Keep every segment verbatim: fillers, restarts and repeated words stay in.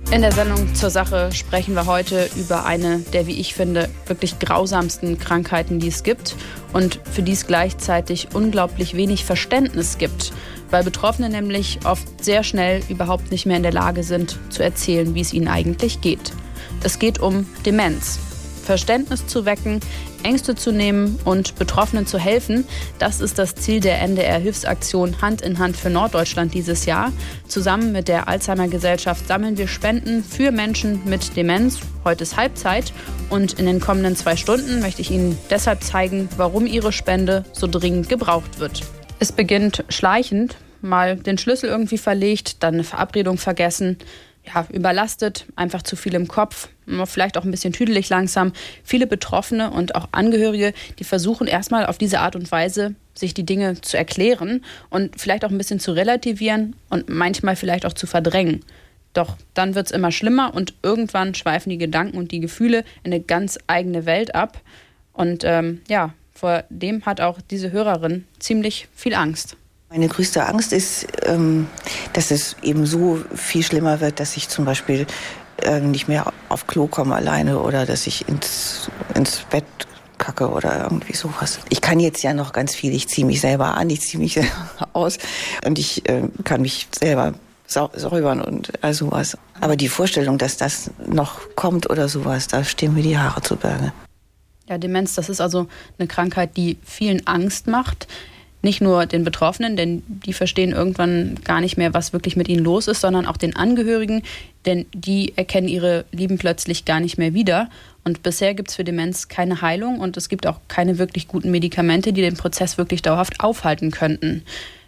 In der Sendung zur Sache sprechen wir heute über eine der, wie ich finde, wirklich grausamsten Krankheiten, die es gibt und für die es gleichzeitig unglaublich wenig Verständnis gibt, weil Betroffene nämlich oft sehr schnell überhaupt nicht mehr in der Lage sind, zu erzählen, wie es ihnen eigentlich geht. Es geht um Demenz. Verständnis zu wecken, Ängste zu nehmen und Betroffenen zu helfen, das ist das Ziel der N D R-Hilfsaktion Hand in Hand für Norddeutschland dieses Jahr. Zusammen mit der Alzheimer-Gesellschaft sammeln wir Spenden für Menschen mit Demenz. Heute ist Halbzeit und in den kommenden zwei Stunden möchte ich Ihnen deshalb zeigen, warum Ihre Spende so dringend gebraucht wird. Es beginnt schleichend, mal den Schlüssel irgendwie verlegt, dann eine Verabredung vergessen, ja, überlastet, einfach zu viel im Kopf, vielleicht auch ein bisschen tüdelig langsam. Viele Betroffene und auch Angehörige, die versuchen erstmal auf diese Art und Weise, sich die Dinge zu erklären und vielleicht auch ein bisschen zu relativieren und manchmal vielleicht auch zu verdrängen. Doch dann wird es immer schlimmer und irgendwann schweifen die Gedanken und die Gefühle in eine ganz eigene Welt ab. Und ähm, ja, vor dem hat auch diese Hörerin ziemlich viel Angst. Meine größte Angst ist, dass es eben so viel schlimmer wird, dass ich zum Beispiel nicht mehr auf Klo komme alleine oder dass ich ins, ins Bett kacke oder irgendwie sowas. Ich kann jetzt ja noch ganz viel. Ich ziehe mich selber an, ich ziehe mich selber aus und ich kann mich selber säubern und all sowas. Aber die Vorstellung, dass das noch kommt oder sowas, da stehen mir die Haare zu Berge. Ja, Demenz, das ist also eine Krankheit, die vielen Angst macht. Nicht nur den Betroffenen, denn die verstehen irgendwann gar nicht mehr, was wirklich mit ihnen los ist, sondern auch den Angehörigen, denn die erkennen ihre Lieben plötzlich gar nicht mehr wieder. Und bisher gibt es für Demenz keine Heilung und es gibt auch keine wirklich guten Medikamente, die den Prozess wirklich dauerhaft aufhalten könnten.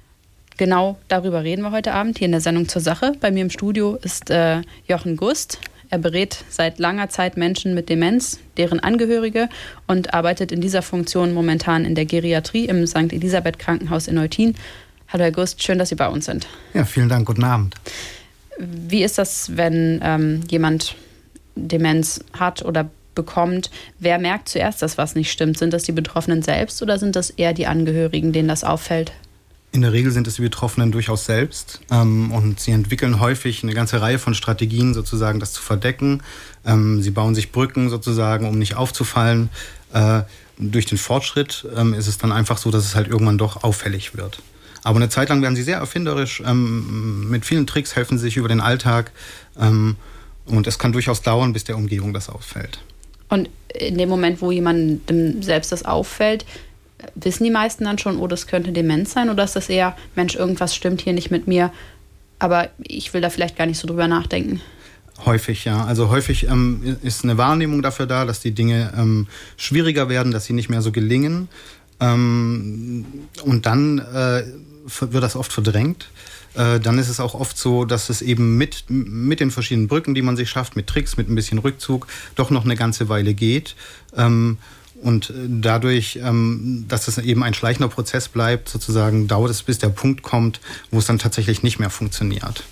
Genau darüber reden wir heute Abend hier in der Sendung zur Sache. Bei mir im Studio ist äh, Jochen Gust. Er berät seit langer Zeit Menschen mit Demenz, deren Angehörige und arbeitet in dieser Funktion momentan in der Geriatrie im Sankt Elisabeth Krankenhaus in Eutin. Hallo Herr Gust, schön, dass Sie bei uns sind. Ja, vielen Dank, guten Abend. Wie ist das, wenn ähm, jemand Demenz hat oder bekommt? Wer merkt zuerst, dass was nicht stimmt? Sind das die Betroffenen selbst oder sind das eher die Angehörigen, denen das auffällt? In der Regel sind es die Betroffenen durchaus selbst ähm, und sie entwickeln häufig eine ganze Reihe von Strategien, sozusagen das zu verdecken. Ähm, sie bauen sich Brücken sozusagen, um nicht aufzufallen. Äh, durch den Fortschritt ähm, ist es dann einfach so, dass es halt irgendwann doch auffällig wird. Aber eine Zeit lang werden sie sehr erfinderisch, ähm, mit vielen Tricks helfen sie sich über den Alltag ähm, und es kann durchaus dauern, bis der Umgebung das auffällt. Und in dem Moment, wo jemandem selbst das auffällt, wissen die meisten dann schon, oh, das könnte Demenz sein? Oder ist das eher, Mensch, irgendwas stimmt hier nicht mit mir, aber ich will da vielleicht gar nicht so drüber nachdenken? Häufig, ja. Also häufig ähm, ist eine Wahrnehmung dafür da, dass die Dinge ähm, schwieriger werden, dass sie nicht mehr so gelingen. Ähm, und dann äh, wird das oft verdrängt. Äh, dann ist es auch oft so, dass es eben mit, mit den verschiedenen Brücken, die man sich schafft, mit Tricks, mit ein bisschen Rückzug, doch noch eine ganze Weile geht. Ähm, Und dadurch, dass es eben ein schleichender Prozess bleibt, sozusagen dauert es, bis der Punkt kommt, wo es dann tatsächlich nicht mehr funktioniert.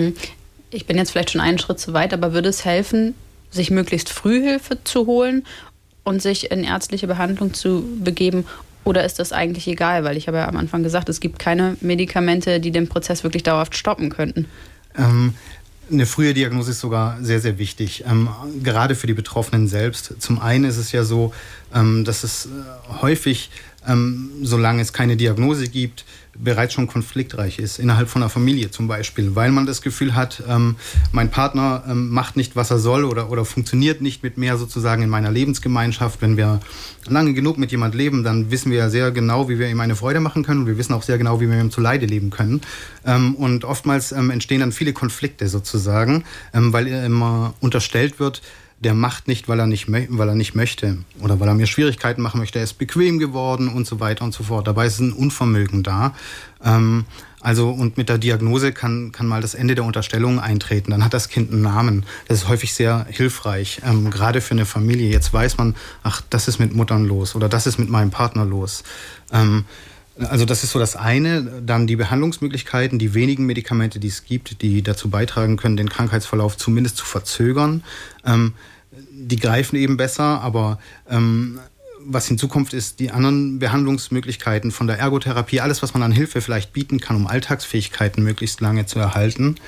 Ich bin jetzt vielleicht schon einen Schritt zu weit, aber würde es helfen, sich möglichst früh Hilfe zu holen und sich in ärztliche Behandlung zu begeben? Oder ist das eigentlich egal? Weil ich habe ja am Anfang gesagt, es gibt keine Medikamente, die den Prozess wirklich dauerhaft stoppen könnten. Ähm Eine frühe Diagnose ist sogar sehr, sehr wichtig, ähm, gerade für die Betroffenen selbst. Zum einen ist es ja so, ähm, dass es äh, häufig, ähm, solange es keine Diagnose gibt, bereits schon konfliktreich ist, innerhalb von einer Familie zum Beispiel, weil man das Gefühl hat, ähm, mein Partner ähm, macht nicht, was er soll oder, oder funktioniert nicht mit mir sozusagen in meiner Lebensgemeinschaft. Wenn wir lange genug mit jemand leben, dann wissen wir ja sehr genau, wie wir ihm eine Freude machen können und wir wissen auch sehr genau, wie wir ihm zu Leide leben können. Ähm, und oftmals ähm, entstehen dann viele Konflikte sozusagen, ähm, weil immer unterstellt wird, der macht nicht, weil er nicht, weil er nicht möchte oder weil er mir Schwierigkeiten machen möchte, er ist bequem geworden und so weiter und so fort. Dabei ist ein Unvermögen da. Ähm, also und mit der Diagnose kann, kann mal das Ende der Unterstellung eintreten. Dann hat das Kind einen Namen. Das ist häufig sehr hilfreich, ähm, gerade für eine Familie. Jetzt weiß man, ach, das ist mit Muttern los oder das ist mit meinem Partner los. Ähm, Also das ist so das eine. Dann die Behandlungsmöglichkeiten, die wenigen Medikamente, die es gibt, die dazu beitragen können, den Krankheitsverlauf zumindest zu verzögern. Ähm, die greifen eben besser, aber ähm, was in Zukunft ist, die anderen Behandlungsmöglichkeiten von der Ergotherapie, alles, was man an Hilfe vielleicht bieten kann, um Alltagsfähigkeiten möglichst lange zu erhalten.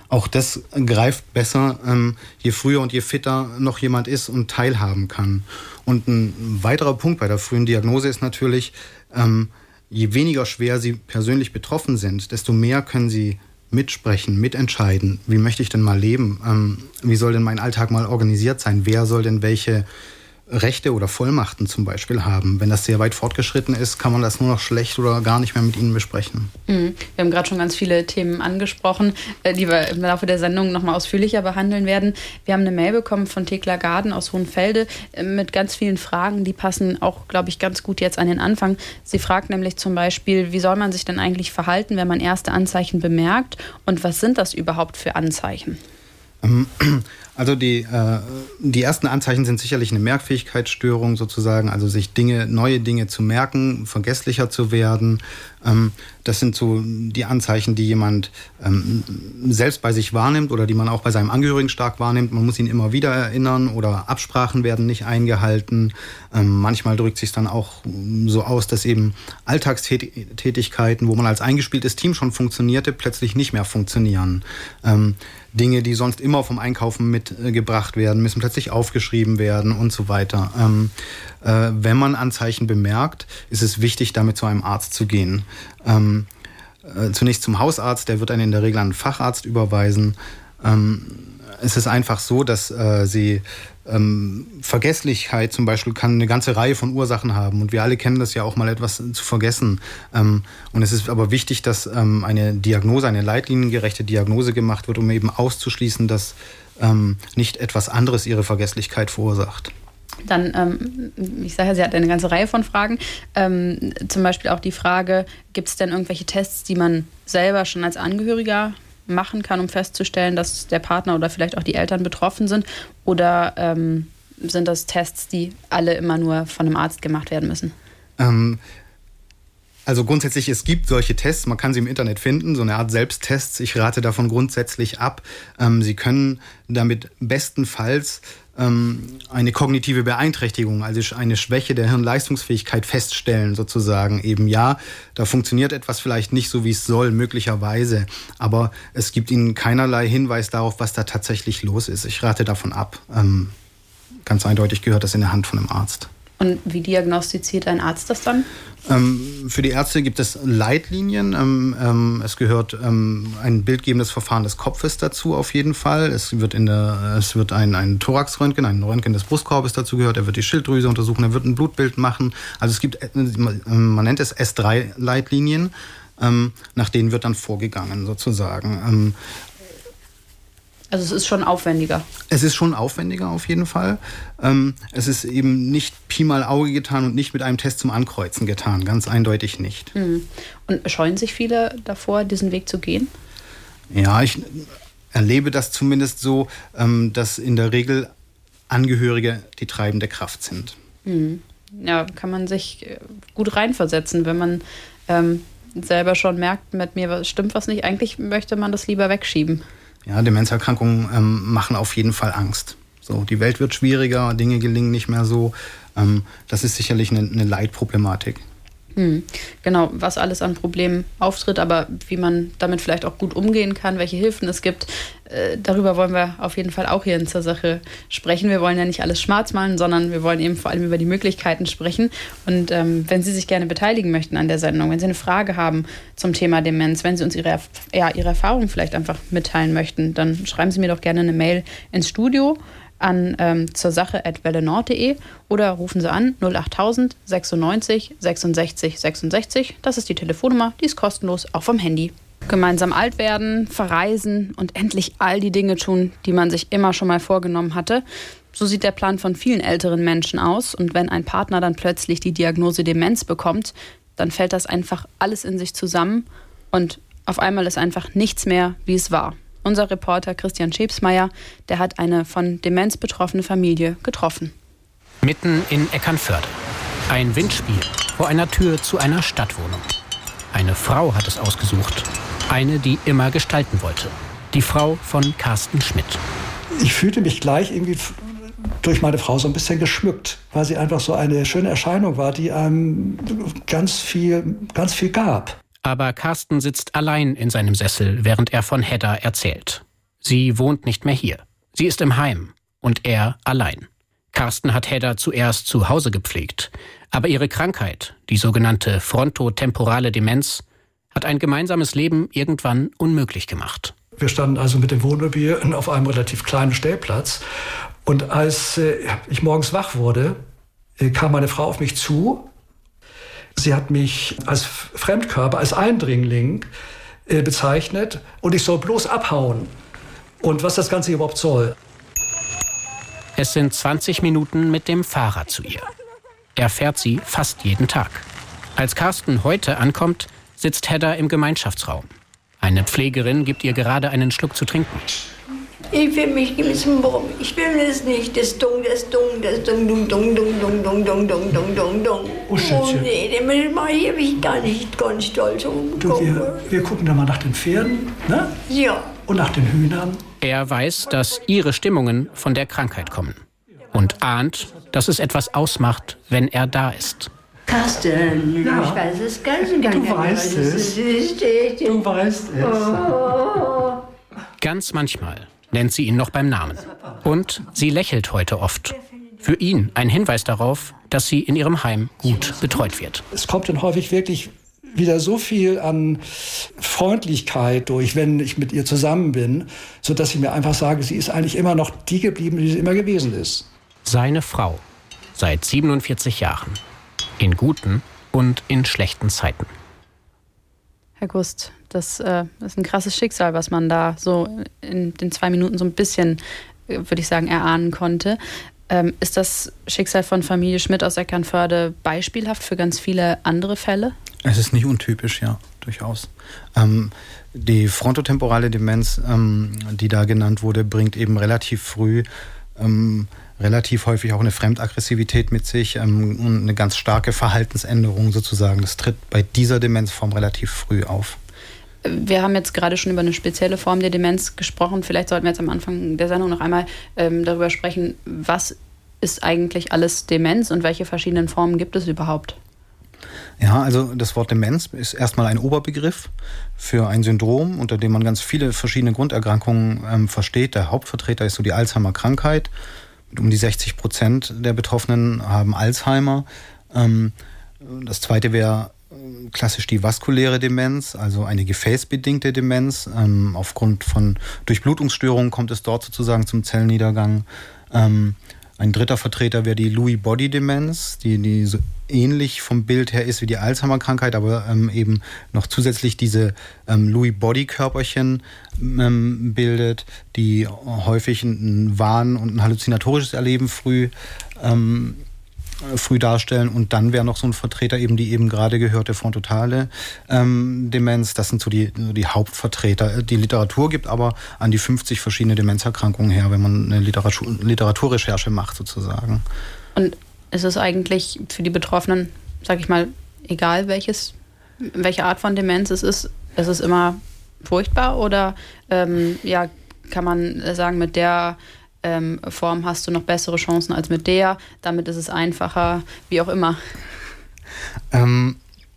auch das greift besser, ähm, je früher und je fitter noch jemand ist und teilhaben kann. Und ein weiterer Punkt bei der frühen Diagnose ist natürlich, ähm, je weniger schwer Sie persönlich betroffen sind, desto mehr können Sie mitsprechen, mitentscheiden. Wie möchte ich denn mal leben? Ähm, wie soll denn mein Alltag mal organisiert sein? Wer soll denn welche Rechte oder Vollmachten zum Beispiel haben? Wenn das sehr weit fortgeschritten ist, kann man das nur noch schlecht oder gar nicht mehr mit ihnen besprechen. Mhm. Wir haben gerade schon ganz viele Themen angesprochen, die wir im Laufe der Sendung noch mal ausführlicher behandeln werden. Wir haben eine Mail bekommen von Thekla Garden aus Hohenfelde mit ganz vielen Fragen, die passen auch, glaube ich, ganz gut jetzt an den Anfang. Sie fragt nämlich zum Beispiel, wie soll man sich denn eigentlich verhalten, wenn man erste Anzeichen bemerkt, und was sind das überhaupt für Anzeichen? Also die, äh, die ersten Anzeichen sind sicherlich eine Merkfähigkeitsstörung sozusagen, also sich Dinge, neue Dinge zu merken, vergesslicher zu werden. Ähm, das sind so die Anzeichen, die jemand ähm, selbst bei sich wahrnimmt oder die man auch bei seinem Angehörigen stark wahrnimmt. Man muss ihn immer wieder erinnern oder Absprachen werden nicht eingehalten. Ähm, manchmal drückt sich dann auch so aus, dass eben Alltagstätigkeiten, wo man als eingespieltes Team schon funktionierte, plötzlich nicht mehr funktionieren. Ähm, Dinge, die sonst immer vom Einkaufen mitgebracht werden, müssen plötzlich aufgeschrieben werden und so weiter. Ähm, äh, wenn man Anzeichen bemerkt, ist es wichtig, damit zu einem Arzt zu gehen. Ähm, äh, zunächst zum Hausarzt, der wird einen in der Regel an einen Facharzt überweisen. Ähm, es ist einfach so, dass äh, sie ähm, Vergesslichkeit zum Beispiel kann eine ganze Reihe von Ursachen haben. Und wir alle kennen das ja auch, mal etwas zu vergessen. Ähm, und es ist aber wichtig, dass ähm, eine Diagnose, eine leitliniengerechte Diagnose gemacht wird, um eben auszuschließen, dass ähm, nicht etwas anderes ihre Vergesslichkeit verursacht. Dann, ähm, ich sage ja, sie hat eine ganze Reihe von Fragen. Ähm, zum Beispiel auch die Frage, gibt es denn irgendwelche Tests, die man selber schon als Angehöriger machen kann, um festzustellen, dass der Partner oder vielleicht auch die Eltern betroffen sind? Oder ähm, sind das Tests, die alle immer nur von einem Arzt gemacht werden müssen? Ähm, also grundsätzlich, es gibt solche Tests, man kann sie im Internet finden, so eine Art Selbsttests. Ich rate davon grundsätzlich ab. Ähm, sie können damit bestenfalls ähm, eine kognitive Beeinträchtigung, also eine Schwäche der Hirnleistungsfähigkeit feststellen sozusagen. Eben ja, da funktioniert etwas vielleicht nicht so, wie es soll, möglicherweise. Aber es gibt Ihnen keinerlei Hinweis darauf, was da tatsächlich los ist. Ich rate davon ab. Ähm, ganz eindeutig gehört das in der Hand von einem Arzt. Und wie diagnostiziert ein Arzt das dann? Ähm, für die Ärzte gibt es Leitlinien. Ähm, ähm, es gehört ähm, ein bildgebendes Verfahren des Kopfes dazu auf jeden Fall. Es wird, in der, es wird ein, ein Thoraxröntgen, ein Röntgen des Brustkorbes dazu gehört. Er wird die Schilddrüse untersuchen, er wird ein Blutbild machen. Also es gibt, man nennt es S drei Leitlinien, ähm, nach denen wird dann vorgegangen sozusagen. Ähm, Also es ist schon aufwendiger. Es ist schon aufwendiger auf jeden Fall. Ähm, es ist eben nicht Pi mal Auge getan und nicht mit einem Test zum Ankreuzen getan. Ganz eindeutig nicht. Mhm. Und scheuen sich viele davor, diesen Weg zu gehen? Ja, ich erlebe das zumindest so, ähm, dass in der Regel Angehörige die treibende Kraft sind. Mhm. Ja, kann man sich gut reinversetzen, wenn man ähm, selber schon merkt, mit mir stimmt was nicht. Eigentlich möchte man das lieber wegschieben. Ja, Demenzerkrankungen ähm, machen auf jeden Fall Angst. So, die Welt wird schwieriger, Dinge gelingen nicht mehr so. Ähm, das ist sicherlich eine, eine Leitproblematik. Hm. Genau, was alles an Problemen auftritt, aber wie man damit vielleicht auch gut umgehen kann, welche Hilfen es gibt, äh, darüber wollen wir auf jeden Fall auch hier in zur Sache sprechen. Wir wollen ja nicht alles schwarz malen, sondern wir wollen eben vor allem über die Möglichkeiten sprechen. Und ähm, wenn Sie sich gerne beteiligen möchten an der Sendung, wenn Sie eine Frage haben zum Thema Demenz, wenn Sie uns Ihre, ja, Ihre Erfahrungen vielleicht einfach mitteilen möchten, dann schreiben Sie mir doch gerne eine Mail ins Studio an ähm, zur Sache at welle nord punkt de oder rufen Sie an null achttausend sechsundneunzig sechsundsechzig sechsundsechzig. Das ist die Telefonnummer, die ist kostenlos, auch vom Handy. Gemeinsam alt werden, verreisen und endlich all die Dinge tun, die man sich immer schon mal vorgenommen hatte. So sieht der Plan von vielen älteren Menschen aus. Und wenn ein Partner dann plötzlich die Diagnose Demenz bekommt, dann fällt das einfach alles in sich zusammen und auf einmal ist einfach nichts mehr, wie es war. Unser Reporter Christian Schepsmeier, der hat eine von Demenz betroffene Familie getroffen. Mitten in Eckernförde. Ein Windspiel vor einer Tür zu einer Stadtwohnung. Eine Frau hat es ausgesucht. Eine, die immer gestalten wollte. Die Frau von Carsten Schmidt. Ich fühlte mich gleich irgendwie durch meine Frau so ein bisschen geschmückt, weil sie einfach so eine schöne Erscheinung war, die einem ganz viel, ganz viel gab. Aber Carsten sitzt allein in seinem Sessel, während er von Hedda erzählt. Sie wohnt nicht mehr hier. Sie ist im Heim und er allein. Carsten hat Hedda zuerst zu Hause gepflegt. Aber ihre Krankheit, die sogenannte frontotemporale Demenz, hat ein gemeinsames Leben irgendwann unmöglich gemacht. Wir standen also mit dem Wohnmobil auf einem relativ kleinen Stellplatz. Und als äh, ich morgens wach wurde, äh, kam meine Frau auf mich zu. Sie hat mich als Fremdkörper, als Eindringling äh, bezeichnet und ich soll bloß abhauen. Und was das Ganze überhaupt soll. Es sind zwanzig Minuten mit dem Fahrrad zu ihr. Er fährt sie fast jeden Tag. Als Carsten heute ankommt, sitzt Hedda im Gemeinschaftsraum. Eine Pflegerin gibt ihr gerade einen Schluck zu trinken. Ich will mich gewissen, warum. Ich will es nicht. Das Dung, das Dung, das Dung, Dung, Dung, Dung, Dung, Dung, Dung, Dung, Dung, Dung, Dung. Oh, Schätzchen. Oh nee, den mache ich mich gar nicht ganz stolz um. Du, wir, wir gucken da mal nach den Pferden, ne? Ja. Und nach den Hühnern. Er weiß, dass ihre Stimmungen von der Krankheit kommen. Und ahnt, dass es etwas ausmacht, wenn er da ist. Carsten, Ja. ich weiß es ganz ganz Du weißt es. Du weißt es. Oh. Ganz manchmal nennt sie ihn noch beim Namen. Und sie lächelt heute oft. Für ihn ein Hinweis darauf, dass sie in ihrem Heim gut betreut wird. Es kommt dann häufig wirklich wieder so viel an Freundlichkeit durch, wenn ich mit ihr zusammen bin, sodass ich mir einfach sage, sie ist eigentlich immer noch die geblieben, die sie immer gewesen ist. Seine Frau. Seit siebenundvierzig Jahren. In guten und in schlechten Zeiten. Herr Gust, das äh, ist ein krasses Schicksal, was man da so in den zwei Minuten so ein bisschen, äh, würde ich sagen, erahnen konnte. Ähm, ist das Schicksal von Familie Schmidt aus Eckernförde beispielhaft für ganz viele andere Fälle? Es ist nicht untypisch, ja, durchaus. Ähm, die frontotemporale Demenz, ähm, die da genannt wurde, bringt eben relativ früh ähm, relativ häufig auch eine Fremdaggressivität mit sich ähm, und eine ganz starke Verhaltensänderung sozusagen. Das tritt bei dieser Demenzform relativ früh auf. Wir haben jetzt gerade schon über eine spezielle Form der Demenz gesprochen. Vielleicht sollten wir jetzt am Anfang der Sendung noch einmal ähm, darüber sprechen, was ist eigentlich alles Demenz und welche verschiedenen Formen gibt es überhaupt? Ja, also das Wort Demenz ist erstmal ein Oberbegriff für ein Syndrom, unter dem man ganz viele verschiedene Grunderkrankungen ähm, versteht. Der Hauptvertreter ist so die Alzheimer-Krankheit. Um die sechzig Prozent der Betroffenen haben Alzheimer. Ähm, das zweite wäre klassisch die vaskuläre Demenz, also eine gefäßbedingte Demenz. Ähm, aufgrund von Durchblutungsstörungen kommt es dort sozusagen zum Zellniedergang. Ähm, ein dritter Vertreter wäre die Lewy-Body-Demenz, die, die so ähnlich vom Bild her ist wie die Alzheimer-Krankheit, aber ähm, eben noch zusätzlich diese ähm, Lewy-Body-Körperchen ähm, bildet, die häufig ein Wahn- und ein halluzinatorisches Erleben früh ähm, früh darstellen. Und dann wäre noch so ein Vertreter eben die eben gerade gehörte frontotale ähm, Demenz. Das sind so die, die Hauptvertreter. Die Literatur gibt aber an die fünfzig verschiedene Demenzerkrankungen her, wenn man eine Literatur, Literaturrecherche macht sozusagen. Und ist es eigentlich für die Betroffenen, sag ich mal, egal welches, welche Art von Demenz es ist, ist es immer furchtbar oder ähm, ja, kann man sagen, mit der Ähm, Form hast du noch bessere Chancen als mit der, damit ist es einfacher, wie auch immer. Ähm,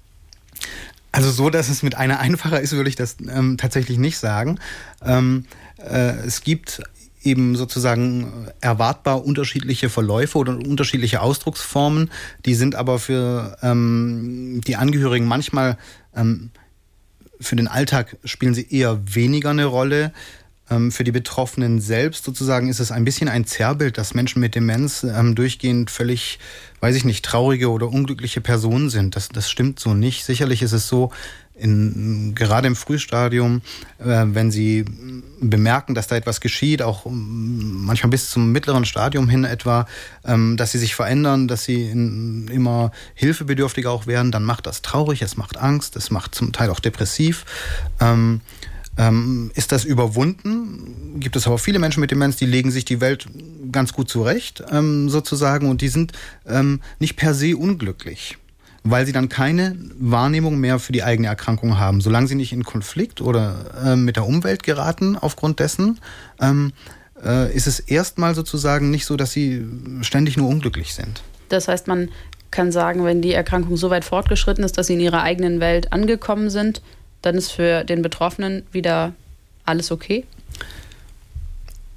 also so, dass es mit einer einfacher ist, würde ich das ähm, tatsächlich nicht sagen. Ähm, äh, es gibt eben sozusagen erwartbar unterschiedliche Verläufe oder unterschiedliche Ausdrucksformen, die sind aber für ähm, die Angehörigen manchmal, ähm, für den Alltag spielen sie eher weniger eine Rolle. Für die Betroffenen selbst sozusagen ist es ein bisschen ein Zerrbild, dass Menschen mit Demenz ähm, durchgehend völlig, weiß ich nicht, traurige oder unglückliche Personen sind. Das, das stimmt so nicht. Sicherlich ist es so, in, gerade im Frühstadium, äh, wenn sie bemerken, dass da etwas geschieht, auch ähm, manchmal bis zum mittleren Stadium hin etwa, ähm, dass sie sich verändern, dass sie in, immer hilfebedürftiger auch werden, dann macht das traurig, es macht Angst, es macht zum Teil auch depressiv. Ähm, Ähm, ist das überwunden? Gibt es aber viele Menschen mit Demenz, die legen sich die Welt ganz gut zurecht, ähm, sozusagen, und die sind ähm, nicht per se unglücklich, weil sie dann keine Wahrnehmung mehr für die eigene Erkrankung haben. Solange sie nicht in Konflikt oder äh, mit der Umwelt geraten aufgrund dessen, ähm, äh, ist es erstmal sozusagen nicht so, dass sie ständig nur unglücklich sind. Das heißt, man kann sagen, wenn die Erkrankung so weit fortgeschritten ist, dass sie in ihrer eigenen Welt angekommen sind, dann ist für den Betroffenen wieder alles okay?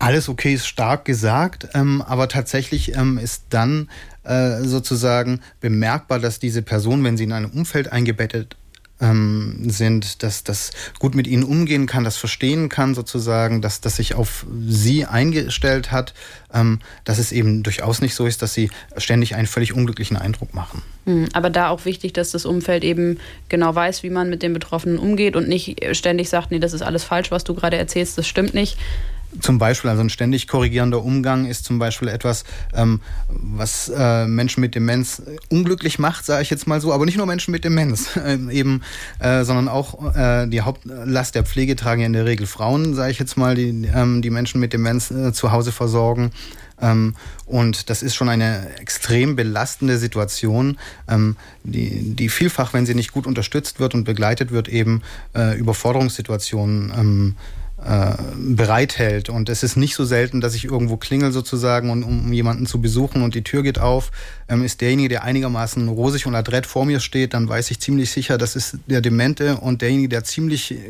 Alles okay ist stark gesagt, ähm, aber tatsächlich ähm, ist dann äh, sozusagen bemerkbar, dass diese Person, wenn sie in einem Umfeld eingebettet ähm, sind, dass das gut mit ihnen umgehen kann, das verstehen kann sozusagen, dass das sich auf sie eingestellt hat, ähm, dass es eben durchaus nicht so ist, dass sie ständig einen völlig unglücklichen Eindruck machen. Aber da auch wichtig, dass das Umfeld eben genau weiß, wie man mit den Betroffenen umgeht und nicht ständig sagt, nee, das ist alles falsch, was du gerade erzählst, das stimmt nicht. Zum Beispiel, also ein ständig korrigierender Umgang ist zum Beispiel etwas, ähm, was äh, Menschen mit Demenz unglücklich macht, sage ich jetzt mal so, aber nicht nur Menschen mit Demenz, äh, eben, äh, sondern auch äh, die Hauptlast der Pflege tragen ja in der Regel Frauen, sage ich jetzt mal, die ähm, die Menschen mit Demenz äh, zu Hause versorgen. Ähm, und das ist schon eine extrem belastende Situation, ähm, die, die vielfach, wenn sie nicht gut unterstützt wird und begleitet wird, eben äh, Überforderungssituationen ähm, äh, bereithält. Und es ist nicht so selten, dass ich irgendwo klingel sozusagen, und, um jemanden zu besuchen und die Tür geht auf, ähm, ist derjenige, der einigermaßen rosig und adrett vor mir steht, dann weiß ich ziemlich sicher, das ist der Demente, und derjenige, der ziemlich, äh,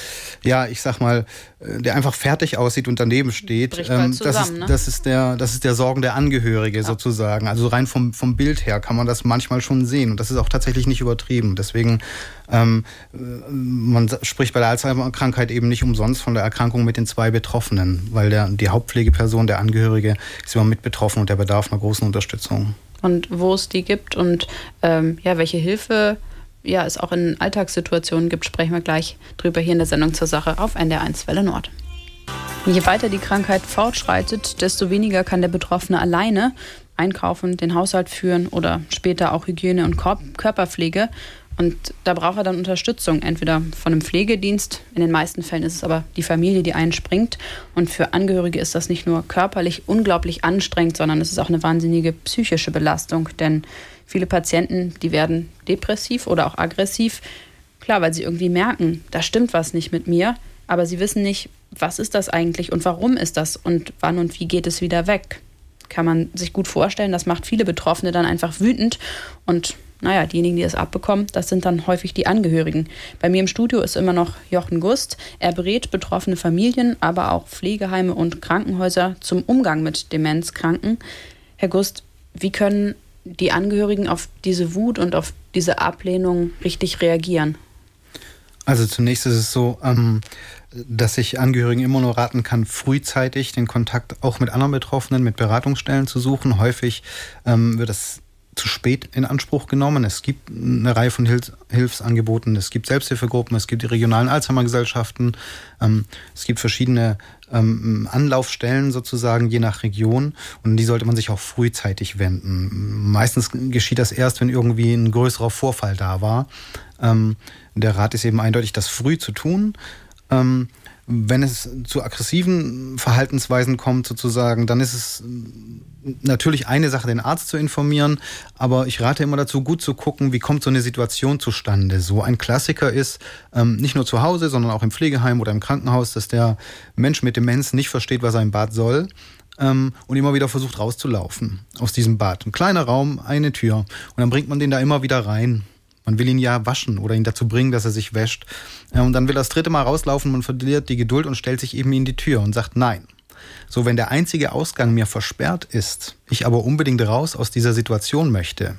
ja, ich sag mal, äh, der einfach fertig aussieht und daneben steht, ähm, zusammen, das, ist, ne? das, ist der, das ist der sorgende Angehörige, ja, sozusagen. Also rein vom, vom Bild her kann man das manchmal schon sehen, und das ist auch tatsächlich nicht übertrieben. Deswegen, ähm, man spricht bei der Alzheimer-Krankheit eben nicht umsonst von der Erkrankung mit den zwei Betroffenen, weil der, die Hauptpflegeperson, der Angehörige, ist immer mit betroffen und der bedarf einer großen Unterstützung. Und wo es die gibt und ähm, ja, welche Hilfe ja, es auch in Alltagssituationen gibt, sprechen wir gleich drüber hier in der Sendung zur Sache auf N D R eins Welle Nord. Je weiter die Krankheit fortschreitet, desto weniger kann der Betroffene alleine einkaufen, den Haushalt führen oder später auch Hygiene und Körperpflege. Und da braucht er dann Unterstützung, entweder von einem Pflegedienst, in den meisten Fällen ist es aber die Familie, die einspringt. Und für Angehörige ist das nicht nur körperlich unglaublich anstrengend, sondern es ist auch eine wahnsinnige psychische Belastung. Denn viele Patienten, die werden depressiv oder auch aggressiv, klar, weil sie irgendwie merken, da stimmt was nicht mit mir, aber sie wissen nicht, was ist das eigentlich und warum ist das und wann und wie geht es wieder weg. Kann man sich gut vorstellen, das macht viele Betroffene dann einfach wütend, und naja, diejenigen, die es abbekommen, das sind dann häufig die Angehörigen. Bei mir im Studio ist immer noch Jochen Gust. Er berät betroffene Familien, aber auch Pflegeheime und Krankenhäuser zum Umgang mit Demenzkranken. Herr Gust, wie können die Angehörigen auf diese Wut und auf diese Ablehnung richtig reagieren? Also zunächst ist es so, ähm, dass ich Angehörigen immer nur raten kann, frühzeitig den Kontakt auch mit anderen Betroffenen, mit Beratungsstellen zu suchen. Häufig ähm, wird das zu spät in Anspruch genommen. Es gibt eine Reihe von Hilf- Hilfsangeboten, es gibt Selbsthilfegruppen, es gibt die regionalen Alzheimer-Gesellschaften, ähm, es gibt verschiedene ähm, Anlaufstellen sozusagen, je nach Region, und an die sollte man sich auch frühzeitig wenden. Meistens geschieht das erst, wenn irgendwie ein größerer Vorfall da war. Ähm, der Rat ist eben eindeutig, das früh zu tun. Ähm, Wenn es zu aggressiven Verhaltensweisen kommt sozusagen, dann ist es natürlich eine Sache, den Arzt zu informieren, aber ich rate immer dazu, gut zu gucken, wie kommt so eine Situation zustande. So ein Klassiker ist, ähm, nicht nur zu Hause, sondern auch im Pflegeheim oder im Krankenhaus, dass der Mensch mit Demenz nicht versteht, was er im Bad soll, ähm, und immer wieder versucht rauszulaufen aus diesem Bad. Ein kleiner Raum, eine Tür, und dann bringt man den da immer wieder rein. Man will ihn ja waschen oder ihn dazu bringen, dass er sich wäscht. Und dann will er das dritte Mal rauslaufen, man verliert die Geduld und stellt sich eben in die Tür und sagt nein. So, wenn der einzige Ausgang mir versperrt ist, ich aber unbedingt raus aus dieser Situation möchte,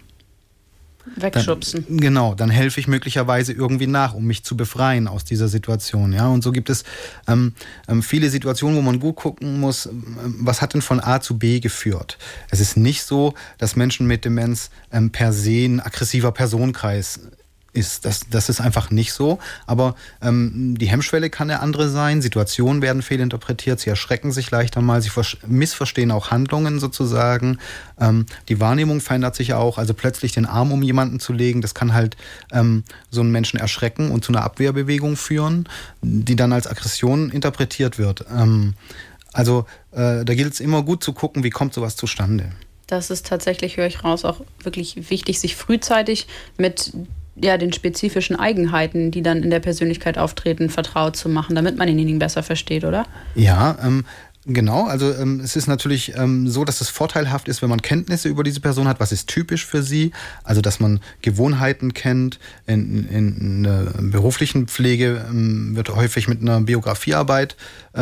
wegschubsen. Dann, genau, dann helfe ich möglicherweise irgendwie nach, um mich zu befreien aus dieser Situation. Ja, und so gibt es ähm, ähm, viele Situationen, wo man gut gucken muss, was hat denn von A zu B geführt. Es ist nicht so, dass Menschen mit Demenz ähm, per se ein aggressiver Personenkreis ist. Das, das ist einfach nicht so. Aber ähm, die Hemmschwelle kann eine andere sein. Situationen werden fehlinterpretiert. Sie erschrecken sich leichter mal. Sie vers- missverstehen auch Handlungen sozusagen. Ähm, die Wahrnehmung verändert sich auch. Also plötzlich den Arm um jemanden zu legen, das kann halt ähm, so einen Menschen erschrecken und zu einer Abwehrbewegung führen, die dann als Aggression interpretiert wird. Ähm, also äh, da gilt es immer gut zu gucken, wie kommt sowas zustande. Das ist tatsächlich, höre ich raus, auch wirklich wichtig, sich frühzeitig mit ja, den spezifischen Eigenheiten, die dann in der Persönlichkeit auftreten, vertraut zu machen, damit man denjenigen besser versteht, oder? Ja, ähm, Genau, also ähm, es ist natürlich ähm, so, dass es vorteilhaft ist, wenn man Kenntnisse über diese Person hat, was ist typisch für sie, also dass man Gewohnheiten kennt. In, in, in der beruflichen Pflege ähm, wird häufig mit einer Biografiearbeit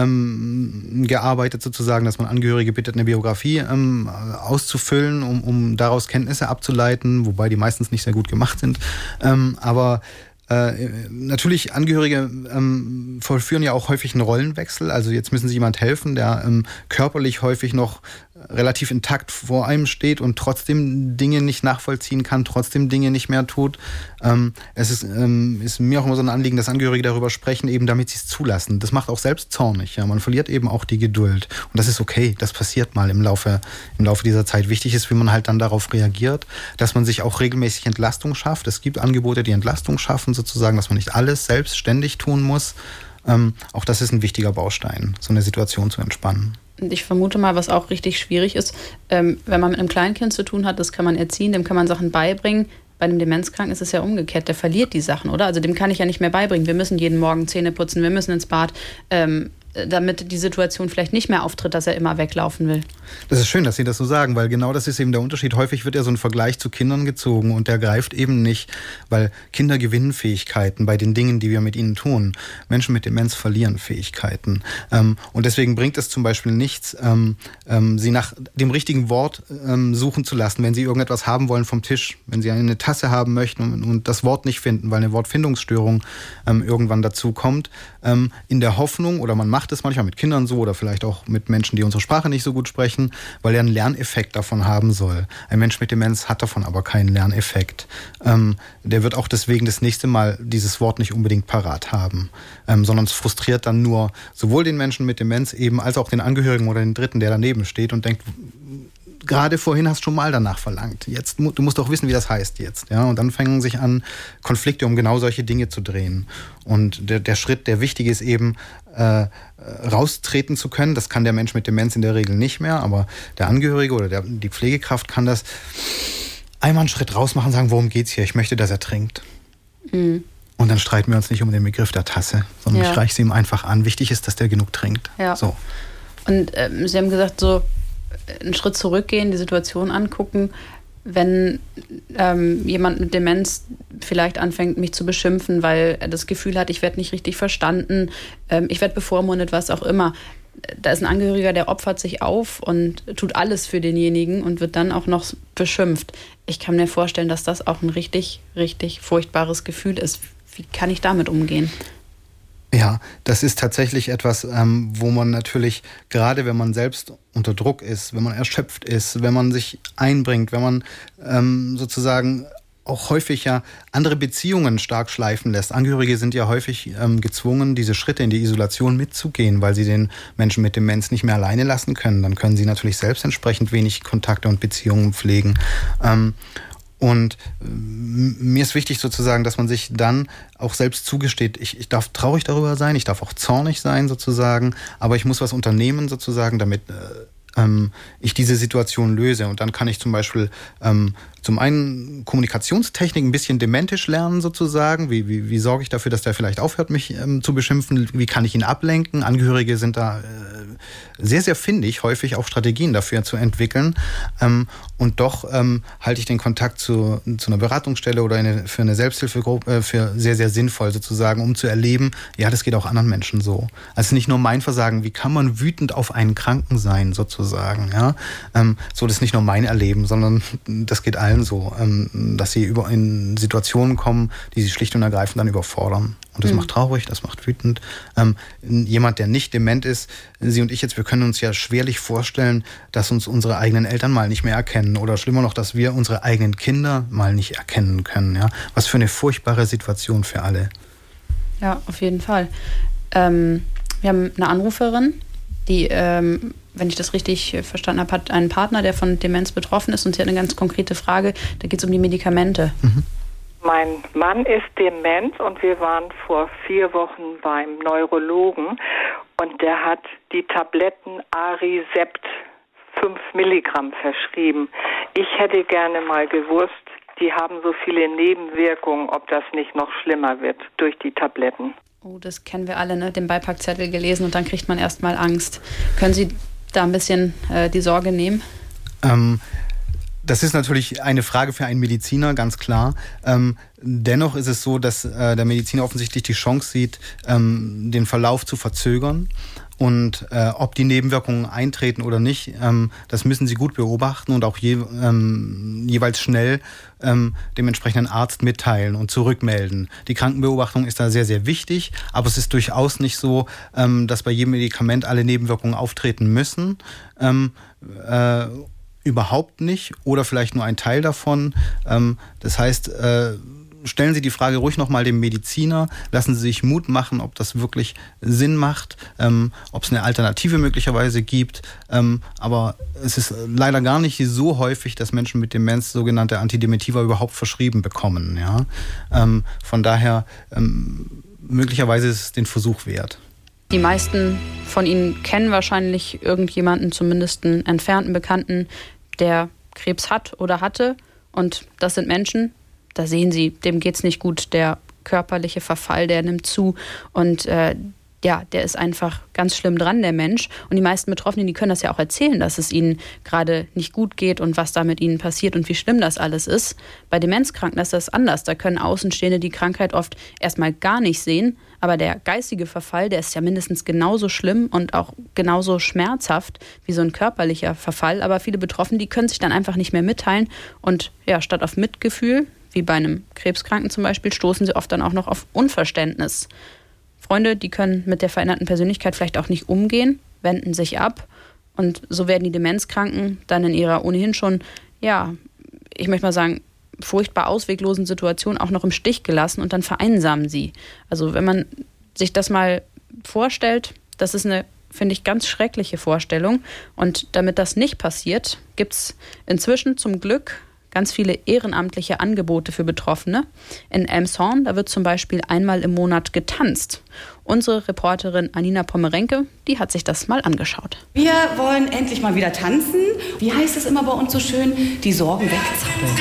ähm, gearbeitet sozusagen, dass man Angehörige bittet, eine Biografie ähm, auszufüllen, um, um daraus Kenntnisse abzuleiten, wobei die meistens nicht sehr gut gemacht sind, ähm, aber Äh, natürlich, Angehörige ähm, vollführen ja auch häufig einen Rollenwechsel. Also jetzt müssen sie jemand helfen, der ähm, körperlich häufig noch relativ intakt vor einem steht und trotzdem Dinge nicht nachvollziehen kann, trotzdem Dinge nicht mehr tut. Ähm, es ist, ähm, ist mir auch immer so ein Anliegen, dass Angehörige darüber sprechen, eben damit sie es zulassen. Das macht auch selbst zornig. Ja? Man verliert eben auch die Geduld. Und das ist okay, das passiert mal im Laufe, im Laufe dieser Zeit. Wichtig ist, wie man halt dann darauf reagiert, dass man sich auch regelmäßig Entlastung schafft. Es gibt Angebote, die Entlastung schaffen, sozusagen, dass man nicht alles selbstständig tun muss. Ähm, auch das ist ein wichtiger Baustein, so eine Situation zu entspannen. Und ich vermute mal, was auch richtig schwierig ist, ähm, wenn man mit einem Kleinkind zu tun hat, das kann man erziehen, dem kann man Sachen beibringen. Bei einem Demenzkranken ist es ja umgekehrt, der verliert die Sachen, oder? Also dem kann ich ja nicht mehr beibringen. Wir müssen jeden Morgen Zähne putzen, wir müssen ins Bad, ähm, damit die Situation vielleicht nicht mehr auftritt, dass er immer weglaufen will. Das ist schön, dass Sie das so sagen, weil genau das ist eben der Unterschied. Häufig wird ja so ein Vergleich zu Kindern gezogen und der greift eben nicht, weil Kinder gewinnen Fähigkeiten bei den Dingen, die wir mit ihnen tun. Menschen mit Demenz verlieren Fähigkeiten. Ähm, und deswegen bringt es zum Beispiel nichts, ähm, ähm, sie nach dem richtigen Wort ähm, suchen zu lassen, wenn sie irgendetwas haben wollen vom Tisch, wenn sie eine Tasse haben möchten und, und das Wort nicht finden, weil eine Wortfindungsstörung ähm, irgendwann dazu kommt, ähm, in der Hoffnung, oder man macht es manchmal mit Kindern so oder vielleicht auch mit Menschen, die unsere Sprache nicht so gut sprechen, weil er einen Lerneffekt davon haben soll. Ein Mensch mit Demenz hat davon aber keinen Lerneffekt. Ähm, der wird auch deswegen das nächste Mal dieses Wort nicht unbedingt parat haben, ähm, sondern es frustriert dann nur sowohl den Menschen mit Demenz eben als auch den Angehörigen oder den Dritten, der daneben steht und denkt, gerade vorhin hast du schon mal danach verlangt. Jetzt, du musst doch wissen, wie das heißt jetzt. Ja? Und dann fangen sich an, Konflikte um genau solche Dinge zu drehen. Und der, der Schritt, der wichtig ist, eben äh, raustreten zu können. Das kann der Mensch mit Demenz in der Regel nicht mehr, aber der Angehörige oder der, die Pflegekraft kann das einmal einen Schritt raus machen und sagen, worum geht's hier? Ich möchte, dass er trinkt. Mhm. Und dann streiten wir uns nicht um den Begriff der Tasse, sondern ja. ich reiche sie ihm einfach an. Wichtig ist, dass der genug trinkt. Ja. So. Und ähm, Sie haben gesagt, so einen Schritt zurückgehen, die Situation angucken, wenn ähm, jemand mit Demenz vielleicht anfängt, mich zu beschimpfen, weil er das Gefühl hat, ich werde nicht richtig verstanden, ähm, ich werde bevormundet, was auch immer. Da ist ein Angehöriger, der opfert sich auf und tut alles für denjenigen und wird dann auch noch beschimpft. Ich kann mir vorstellen, dass das auch ein richtig, richtig furchtbares Gefühl ist. Wie kann ich damit umgehen? Ja, das ist tatsächlich etwas, ähm, wo man natürlich, gerade wenn man selbst unter Druck ist, wenn man erschöpft ist, wenn man sich einbringt, wenn man ähm, sozusagen auch häufig ja andere Beziehungen stark schleifen lässt. Angehörige sind ja häufig ähm, gezwungen, diese Schritte in die Isolation mitzugehen, weil sie den Menschen mit Demenz nicht mehr alleine lassen können. Dann können sie natürlich selbst entsprechend wenig Kontakte und Beziehungen pflegen. Ähm, Und äh, mir ist wichtig sozusagen, dass man sich dann auch selbst zugesteht, ich, ich darf traurig darüber sein, ich darf auch zornig sein sozusagen, aber ich muss was unternehmen sozusagen, damit äh, ähm, ich diese Situation löse. Und dann kann ich zum Beispiel ähm, zum einen Kommunikationstechnik ein bisschen dementisch lernen sozusagen. Wie, wie, wie sorge ich dafür, dass der vielleicht aufhört, mich ähm, zu beschimpfen? Wie kann ich ihn ablenken? Angehörige sind da äh, sehr, sehr findig, häufig auch Strategien dafür zu entwickeln. Ähm, und doch ähm, halte ich den Kontakt zu, zu einer Beratungsstelle oder eine, für eine Selbsthilfegruppe äh, für sehr, sehr sinnvoll sozusagen, um zu erleben, ja, das geht auch anderen Menschen so. Also nicht nur mein Versagen, wie kann man wütend auf einen Kranken sein sozusagen. Ja? Ähm, so, das ist nicht nur mein Erleben, sondern das geht allen so, ähm, dass sie über in Situationen kommen, die sie schlicht und ergreifend dann überfordern. Und das mhm. macht traurig, das macht wütend. Ähm, jemand, der nicht dement ist, Sie und ich jetzt, wir können uns ja schwerlich vorstellen, dass uns unsere eigenen Eltern mal nicht mehr erkennen oder schlimmer noch, dass wir unsere eigenen Kinder mal nicht erkennen können. Ja? Was für eine furchtbare Situation für alle. Ja, auf jeden Fall. Ähm, wir haben eine Anruferin, die, ähm, wenn ich das richtig verstanden habe, hat einen Partner, der von Demenz betroffen ist und sie hat eine ganz konkrete Frage, da geht es um die Medikamente. Mhm. Mein Mann ist dement und wir waren vor vier Wochen beim Neurologen und der hat die Tabletten Aricept fünf Milligramm verschrieben. Ich hätte gerne mal gewusst, die haben so viele Nebenwirkungen, ob das nicht noch schlimmer wird durch die Tabletten. Oh, das kennen wir alle, ne? Den Beipackzettel gelesen und dann kriegt man erstmal Angst. Können Sie da ein bisschen äh, die Sorge nehmen? Ähm, das ist natürlich eine Frage für einen Mediziner, ganz klar. Ähm, dennoch ist es so, dass äh, der Mediziner offensichtlich die Chance sieht, ähm, den Verlauf zu verzögern. Und äh, ob die Nebenwirkungen eintreten oder nicht, ähm, das müssen Sie gut beobachten und auch je, ähm, jeweils schnell ähm, dem entsprechenden Arzt mitteilen und zurückmelden. Die Krankenbeobachtung ist da sehr, sehr wichtig, aber es ist durchaus nicht so, ähm, dass bei jedem Medikament alle Nebenwirkungen auftreten müssen. Ähm, äh, überhaupt nicht oder vielleicht nur ein Teil davon. Ähm, das heißt, äh, stellen Sie die Frage ruhig nochmal dem Mediziner, lassen Sie sich Mut machen, ob das wirklich Sinn macht, ähm, ob es eine Alternative möglicherweise gibt. Ähm, aber es ist leider gar nicht so häufig, dass Menschen mit Demenz sogenannte Antidementiva überhaupt verschrieben bekommen. Ja? Ähm, von daher, ähm, möglicherweise ist es den Versuch wert. Die meisten von Ihnen kennen wahrscheinlich irgendjemanden, zumindest einen entfernten Bekannten, der Krebs hat oder hatte. Und das sind Menschen, da sehen Sie, dem geht's nicht gut. Der körperliche Verfall, der nimmt zu. Und äh, ja, der ist einfach ganz schlimm dran, der Mensch. Und die meisten Betroffenen, die können das ja auch erzählen, dass es ihnen gerade nicht gut geht und was da mit ihnen passiert und wie schlimm das alles ist. Bei Demenzkranken ist das anders. Da können Außenstehende die Krankheit oft erstmal gar nicht sehen. Aber der geistige Verfall, der ist ja mindestens genauso schlimm und auch genauso schmerzhaft wie so ein körperlicher Verfall. Aber viele Betroffene, die können sich dann einfach nicht mehr mitteilen. Und ja, statt auf Mitgefühl, wie bei einem Krebskranken zum Beispiel, stoßen sie oft dann auch noch auf Unverständnis. Freunde, die können mit der veränderten Persönlichkeit vielleicht auch nicht umgehen, wenden sich ab. Und so werden die Demenzkranken dann in ihrer ohnehin schon, ja, ich möchte mal sagen, furchtbar ausweglosen Situation auch noch im Stich gelassen und dann vereinsamen sie. Also wenn man sich das mal vorstellt, das ist eine, finde ich, ganz schreckliche Vorstellung. Und damit das nicht passiert, gibt es inzwischen zum Glück ganz viele ehrenamtliche Angebote für Betroffene. In Elmshorn, da wird zum Beispiel einmal im Monat getanzt. Unsere Reporterin Anina Pommerenke, die hat sich das mal angeschaut. Wir wollen endlich mal wieder tanzen. Wie heißt es immer bei uns so schön? Die Sorgen wegzappeln.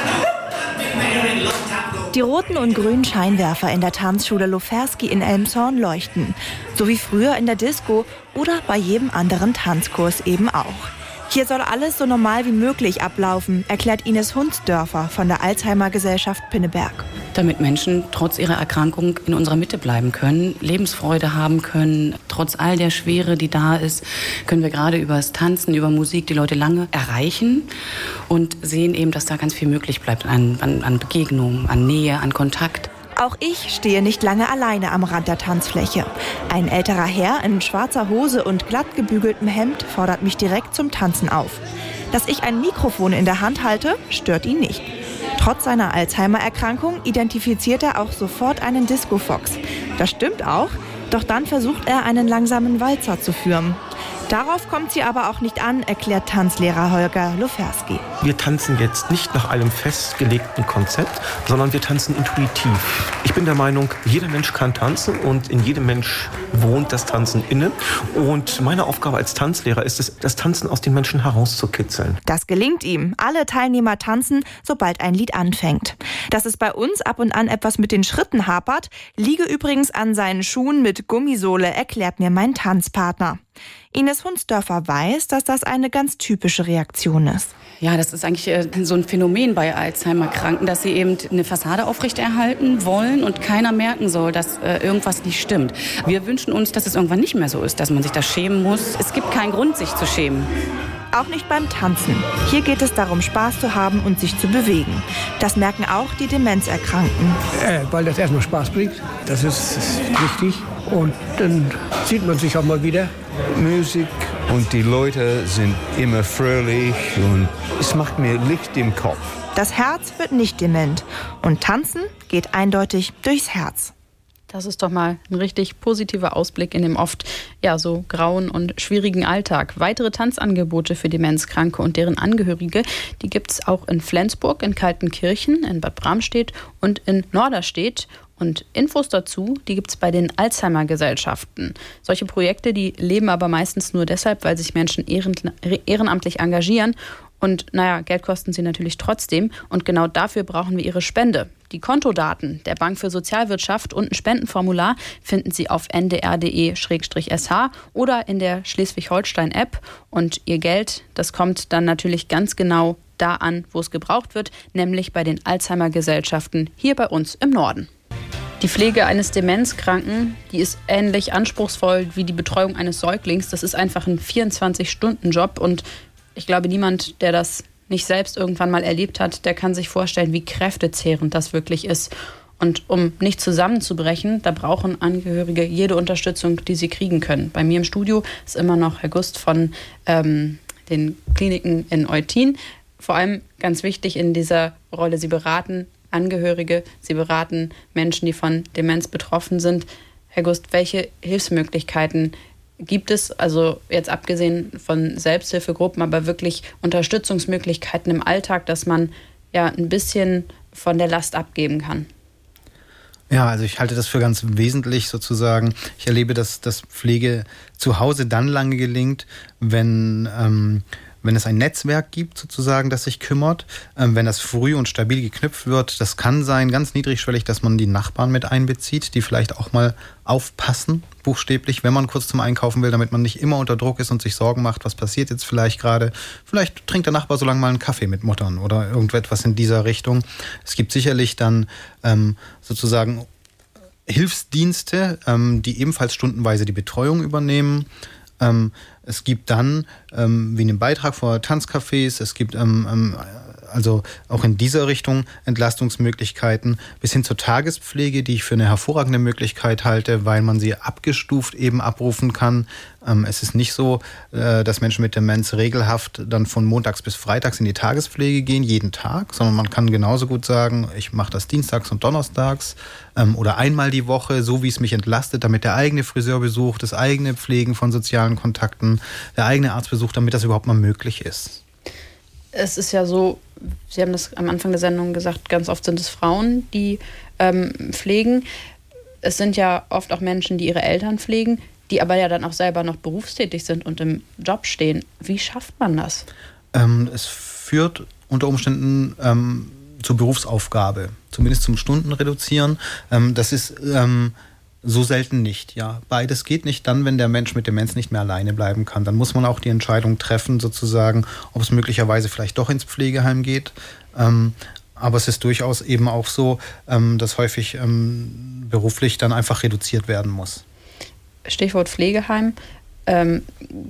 Die roten und grünen Scheinwerfer in der Tanzschule Luferski in Elmshorn leuchten. So wie früher in der Disco oder bei jedem anderen Tanzkurs eben auch. Hier soll alles so normal wie möglich ablaufen, erklärt Ines Hundsdörfer von der Alzheimer-Gesellschaft Pinneberg. Damit Menschen trotz ihrer Erkrankung in unserer Mitte bleiben können, Lebensfreude haben können, trotz all der Schwere, die da ist, können wir gerade über das Tanzen, über Musik die Leute lange erreichen und sehen eben, dass da ganz viel möglich bleibt an, an, an Begegnungen, an Nähe, an Kontakt. Auch ich stehe nicht lange alleine am Rand der Tanzfläche. Ein älterer Herr in schwarzer Hose und glatt gebügeltem Hemd fordert mich direkt zum Tanzen auf. Dass ich ein Mikrofon in der Hand halte, stört ihn nicht. Trotz seiner Alzheimer-Erkrankung identifiziert er auch sofort einen Disco-Fox. Das stimmt auch, doch dann versucht er, einen langsamen Walzer zu führen. Darauf kommt sie aber auch nicht an, erklärt Tanzlehrer Holger Luferski. Wir tanzen jetzt nicht nach einem festgelegten Konzept, sondern wir tanzen intuitiv. Ich bin der Meinung, jeder Mensch kann tanzen und in jedem Mensch wohnt das Tanzen inne. Und meine Aufgabe als Tanzlehrer ist es, das Tanzen aus den Menschen herauszukitzeln. Das gelingt ihm. Alle Teilnehmer tanzen, sobald ein Lied anfängt. Dass es bei uns ab und an etwas mit den Schritten hapert, liege übrigens an seinen Schuhen mit Gummisohle, erklärt mir mein Tanzpartner. Ines Hundsdörfer weiß, dass das eine ganz typische Reaktion ist. Ja, das ist eigentlich äh, so ein Phänomen bei Alzheimer-Kranken, dass sie eben eine Fassade aufrechterhalten wollen und keiner merken soll, dass äh, irgendwas nicht stimmt. Wir wünschen uns, dass es irgendwann nicht mehr so ist, dass man sich da schämen muss. Es gibt keinen Grund, sich zu schämen. Auch nicht beim Tanzen. Hier geht es darum, Spaß zu haben und sich zu bewegen. Das merken auch die Demenzerkrankten. Äh, weil das erstmal Spaß bringt, das ist, ist wichtig. Und dann sieht man sich auch mal wieder. Musik und die Leute sind immer fröhlich und es macht mir Licht im Kopf. Das Herz wird nicht dement und Tanzen geht eindeutig durchs Herz. Das ist doch mal ein richtig positiver Ausblick in dem oft ja so grauen und schwierigen Alltag. Weitere Tanzangebote für Demenzkranke und deren Angehörige, die gibt es auch in Flensburg, in Kaltenkirchen, in Bad Bramstedt und in Norderstedt. Und Infos dazu, die gibt es bei den Alzheimer-Gesellschaften. Solche Projekte, die leben aber meistens nur deshalb, weil sich Menschen ehrenamtlich engagieren. Und naja, Geld kosten sie natürlich trotzdem. Und genau dafür brauchen wir Ihre Spende. Die Kontodaten der Bank für Sozialwirtschaft und ein Spendenformular finden Sie auf n d r punkt d e slash s h oder in der Schleswig-Holstein-App. Und Ihr Geld, das kommt dann natürlich ganz genau da an, wo es gebraucht wird, nämlich bei den Alzheimer-Gesellschaften hier bei uns im Norden. Die Pflege eines Demenzkranken, die ist ähnlich anspruchsvoll wie die Betreuung eines Säuglings. Das ist einfach ein vierundzwanzig-Stunden-Job und ich glaube, niemand, der das nicht selbst irgendwann mal erlebt hat, der kann sich vorstellen, wie kräftezehrend das wirklich ist. Und um nicht zusammenzubrechen, da brauchen Angehörige jede Unterstützung, die sie kriegen können. Bei mir im Studio ist immer noch Herr Gust von ähm, den Kliniken in Eutin. Vor allem ganz wichtig in dieser Rolle, Sie beraten Angehörige, Sie beraten Menschen, die von Demenz betroffen sind. Herr Gust, welche Hilfsmöglichkeiten gibt es, also jetzt abgesehen von Selbsthilfegruppen, aber wirklich Unterstützungsmöglichkeiten im Alltag, dass man ja ein bisschen von der Last abgeben kann? Ja, also ich halte das für ganz wesentlich sozusagen. Ich erlebe, dass, dass Pflege zu Hause dann lange gelingt, wenn, ähm, wenn es ein Netzwerk gibt sozusagen, das sich kümmert, ähm, wenn das früh und stabil geknüpft wird. Das kann sein, ganz niedrigschwellig, dass man die Nachbarn mit einbezieht, die vielleicht auch mal aufpassen, buchstäblich, wenn man kurz zum Einkaufen will, damit man nicht immer unter Druck ist und sich Sorgen macht, was passiert jetzt vielleicht gerade. Vielleicht trinkt der Nachbar so lange mal einen Kaffee mit Muttern oder irgendetwas in dieser Richtung. Es gibt sicherlich dann ähm, sozusagen Hilfsdienste, ähm, die ebenfalls stundenweise die Betreuung übernehmen. Ähm, es gibt dann, ähm, wie in dem Beitrag vor Tanzcafés, es gibt ähm, ähm, also auch in dieser Richtung Entlastungsmöglichkeiten bis hin zur Tagespflege, die ich für eine hervorragende Möglichkeit halte, weil man sie abgestuft eben abrufen kann. Ähm, es ist nicht so, äh, dass Menschen mit Demenz regelhaft dann von montags bis freitags in die Tagespflege gehen, jeden Tag, sondern man kann genauso gut sagen, ich mache das dienstags und donnerstags ähm, oder einmal die Woche, so wie es mich entlastet, damit der eigene Friseurbesuch, das eigene Pflegen von sozialen Kontakten, der eigene Arztbesuch, damit das überhaupt mal möglich ist. Es ist ja so, Sie haben das am Anfang der Sendung gesagt, ganz oft sind es Frauen, die ähm, pflegen. Es sind ja oft auch Menschen, die ihre Eltern pflegen, die aber ja dann auch selber noch berufstätig sind und im Job stehen. Wie schafft man das? Ähm, es führt unter Umständen ähm, zur Berufsaufgabe, zumindest zum Stundenreduzieren. Ähm, das ist ähm, so selten nicht, ja. Beides geht nicht dann, wenn der Mensch mit Demenz nicht mehr alleine bleiben kann. Dann muss man auch die Entscheidung treffen, sozusagen, ob es möglicherweise vielleicht doch ins Pflegeheim geht. Ähm, aber es ist durchaus eben auch so, ähm, dass häufig ähm, beruflich dann einfach reduziert werden muss. Stichwort Pflegeheim. Ähm,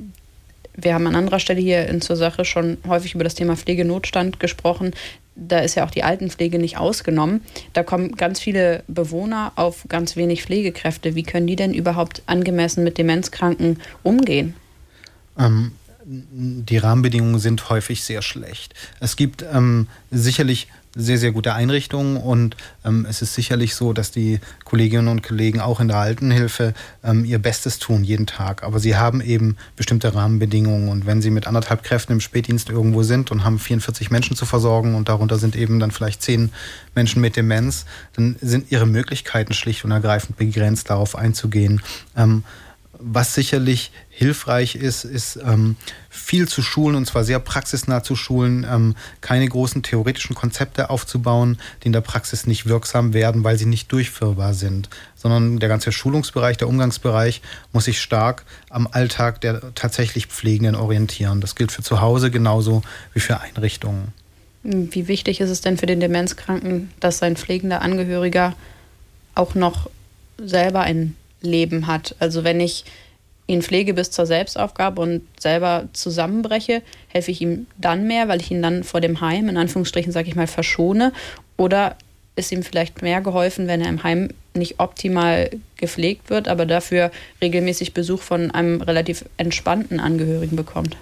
wir haben an anderer Stelle hier in zur Sache schon häufig über das Thema Pflegenotstand gesprochen. Da ist ja auch die Altenpflege nicht ausgenommen. Da kommen ganz viele Bewohner auf ganz wenig Pflegekräfte. Wie können die denn überhaupt angemessen mit Demenzkranken umgehen? Ähm, die Rahmenbedingungen sind häufig sehr schlecht. Es gibt ähm, sicherlich sehr, sehr gute Einrichtungen und ähm, es ist sicherlich so, dass die Kolleginnen und Kollegen auch in der Altenhilfe ähm, ihr Bestes tun, jeden Tag. Aber sie haben eben bestimmte Rahmenbedingungen und wenn sie mit anderthalb Kräften im Spätdienst irgendwo sind und haben vierundvierzig Menschen zu versorgen und darunter sind eben dann vielleicht zehn Menschen mit Demenz, dann sind ihre Möglichkeiten schlicht und ergreifend begrenzt, darauf einzugehen. Ähm, Was sicherlich hilfreich ist, ist ähm, viel zu schulen und zwar sehr praxisnah zu schulen, ähm, keine großen theoretischen Konzepte aufzubauen, die in der Praxis nicht wirksam werden, weil sie nicht durchführbar sind, sondern der ganze Schulungsbereich, der Umgangsbereich muss sich stark am Alltag der tatsächlich Pflegenden orientieren. Das gilt für zu Hause genauso wie für Einrichtungen. Wie wichtig ist es denn für den Demenzkranken, dass sein pflegender Angehöriger auch noch selber ein Leben hat? Also wenn ich ihn pflege bis zur Selbstaufgabe und selber zusammenbreche, helfe ich ihm dann mehr, weil ich ihn dann vor dem Heim, in Anführungsstrichen sage ich mal, verschone? Oder ist ihm vielleicht mehr geholfen, wenn er im Heim nicht optimal gepflegt wird, aber dafür regelmäßig Besuch von einem relativ entspannten Angehörigen bekommt?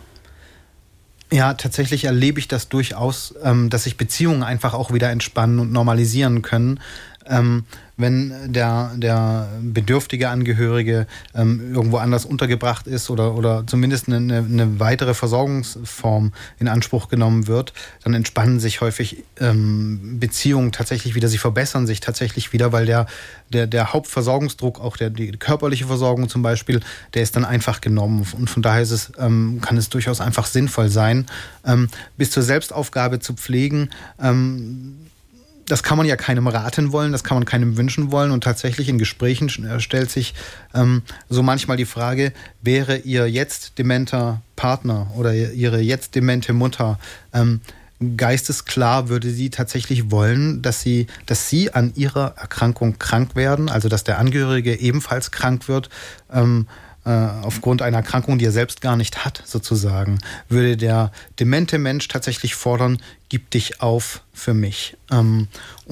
Ja, tatsächlich erlebe ich das durchaus, ähm, dass sich Beziehungen einfach auch wieder entspannen und normalisieren können. Ähm, wenn der, der bedürftige Angehörige ähm, irgendwo anders untergebracht ist oder, oder zumindest eine, eine weitere Versorgungsform in Anspruch genommen wird, dann entspannen sich häufig ähm, Beziehungen tatsächlich wieder, sie verbessern sich tatsächlich wieder, weil der, der, der Hauptversorgungsdruck, auch der, die körperliche Versorgung zum Beispiel, der ist dann einfach genommen und von daher ist es, ähm, kann es durchaus einfach sinnvoll sein, ähm, bis zur Selbstaufgabe zu pflegen. Ähm, das kann man ja keinem raten wollen, das kann man keinem wünschen wollen. Und tatsächlich in Gesprächen stellt sich ähm, so manchmal die Frage, wäre ihr jetzt dementer Partner oder ihre jetzt demente Mutter ähm, geistesklar, würde sie tatsächlich wollen, dass sie, dass sie an ihrer Erkrankung krank werden, also dass der Angehörige ebenfalls krank wird, ähm, aufgrund einer Erkrankung, die er selbst gar nicht hat, sozusagen, würde der demente Mensch tatsächlich fordern, gib dich auf für mich. Und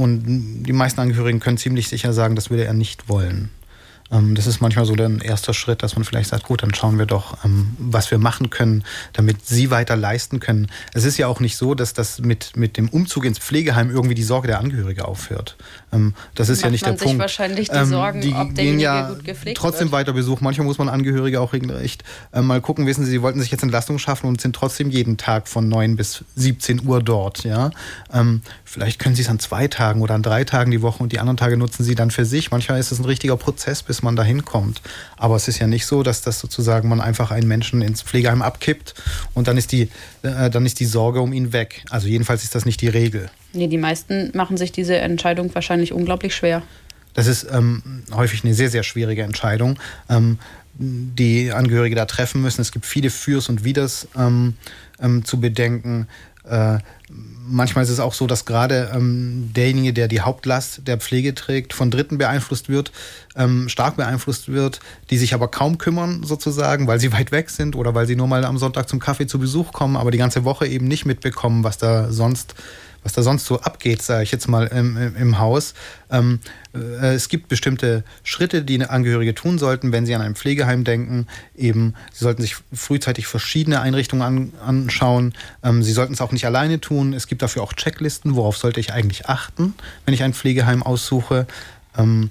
die meisten Angehörigen können ziemlich sicher sagen, das würde er nicht wollen. Das ist manchmal so der erste Schritt, dass man vielleicht sagt, gut, dann schauen wir doch, was wir machen können, damit sie weiter leisten können. Es ist ja auch nicht so, dass das mit, mit dem Umzug ins Pflegeheim irgendwie die Sorge der Angehörige aufhört. Das ist ja nicht der Punkt. Man sich wahrscheinlich die Sorgen, die ob gehen derjenige ja gut gepflegt trotzdem wird. weiter Besuch. Manchmal muss man Angehörige auch regelrecht äh, mal gucken. Wissen Sie, sie wollten sich jetzt Entlastung schaffen und sind trotzdem jeden Tag von neun bis siebzehn Uhr dort. Ja? Ähm, vielleicht können Sie es an zwei Tagen oder an drei Tagen die Woche und die anderen Tage nutzen Sie dann für sich. Manchmal ist es ein richtiger Prozess, bis man dahin kommt. Aber es ist ja nicht so, dass das sozusagen man einfach einen Menschen ins Pflegeheim abkippt und dann ist die, äh, dann ist die Sorge um ihn weg. Also jedenfalls ist das nicht die Regel. Nee, die meisten machen sich diese Entscheidung wahrscheinlich unglaublich schwer. Das ist ähm, häufig eine sehr, sehr schwierige Entscheidung, ähm, die Angehörige da treffen müssen. Es gibt viele Fürs und Widers ähm, ähm, zu bedenken. Äh, manchmal ist es auch so, dass gerade ähm, derjenige, der die Hauptlast der Pflege trägt, von Dritten beeinflusst wird, ähm, stark beeinflusst wird, die sich aber kaum kümmern sozusagen, weil sie weit weg sind oder weil sie nur mal am Sonntag zum Kaffee zu Besuch kommen, aber die ganze Woche eben nicht mitbekommen, was da sonst was da sonst so abgeht, sage ich jetzt mal, im, im, im Haus. Ähm, äh, es gibt bestimmte Schritte, die Angehörige tun sollten, wenn sie an ein Pflegeheim denken. Eben, sie sollten sich frühzeitig verschiedene Einrichtungen an, anschauen. Ähm, sie sollten es auch nicht alleine tun. Es gibt dafür auch Checklisten, worauf sollte ich eigentlich achten, wenn ich ein Pflegeheim aussuche. Ähm,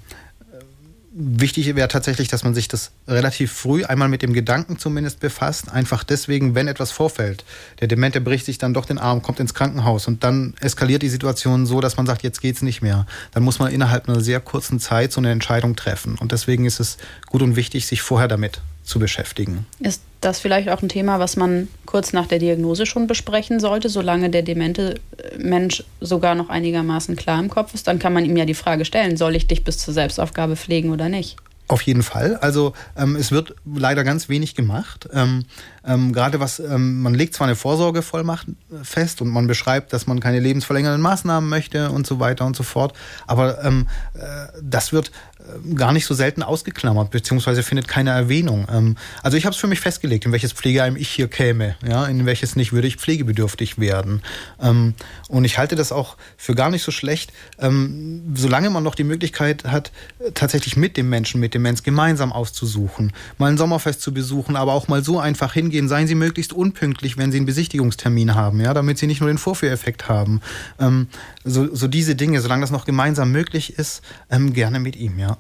Wichtig wäre tatsächlich, dass man sich das relativ früh einmal mit dem Gedanken zumindest befasst. Einfach deswegen, wenn etwas vorfällt. Der Demente bricht sich dann doch den Arm, kommt ins Krankenhaus und dann eskaliert die Situation so, dass man sagt, jetzt geht's nicht mehr. Dann muss man innerhalb einer sehr kurzen Zeit so eine Entscheidung treffen. Und deswegen ist es gut und wichtig, sich vorher damit zu beschäftigen. Ist das vielleicht auch ein Thema, was man kurz nach der Diagnose schon besprechen sollte, solange der demente Mensch sogar noch einigermaßen klar im Kopf ist? Dann kann man ihm ja die Frage stellen, soll ich dich bis zur Selbstaufgabe pflegen oder nicht? Auf jeden Fall. Also ähm, es wird leider ganz wenig gemacht. Ähm, ähm, gerade was, ähm, man legt zwar eine Vorsorgevollmacht fest und man beschreibt, dass man keine lebensverlängernden Maßnahmen möchte und so weiter und so fort, aber ähm, äh, das wird äh, gar nicht so selten ausgeklammert, beziehungsweise findet keine Erwähnung. Ähm, also ich habe es für mich festgelegt, in welches Pflegeheim ich hier käme, ja, in welches nicht, würde ich pflegebedürftig werden. Ähm, und ich halte das auch für gar nicht so schlecht, ähm, solange man noch die Möglichkeit hat, tatsächlich mit dem Menschen, mit dem Demenz gemeinsam auszusuchen, mal ein Sommerfest zu besuchen, aber auch mal so einfach hingehen. Seien Sie möglichst unpünktlich, wenn Sie einen Besichtigungstermin haben, ja, damit Sie nicht nur den Vorführeffekt haben. Ähm, so, so diese Dinge, solange das noch gemeinsam möglich ist, ähm, gerne mit ihm, ja.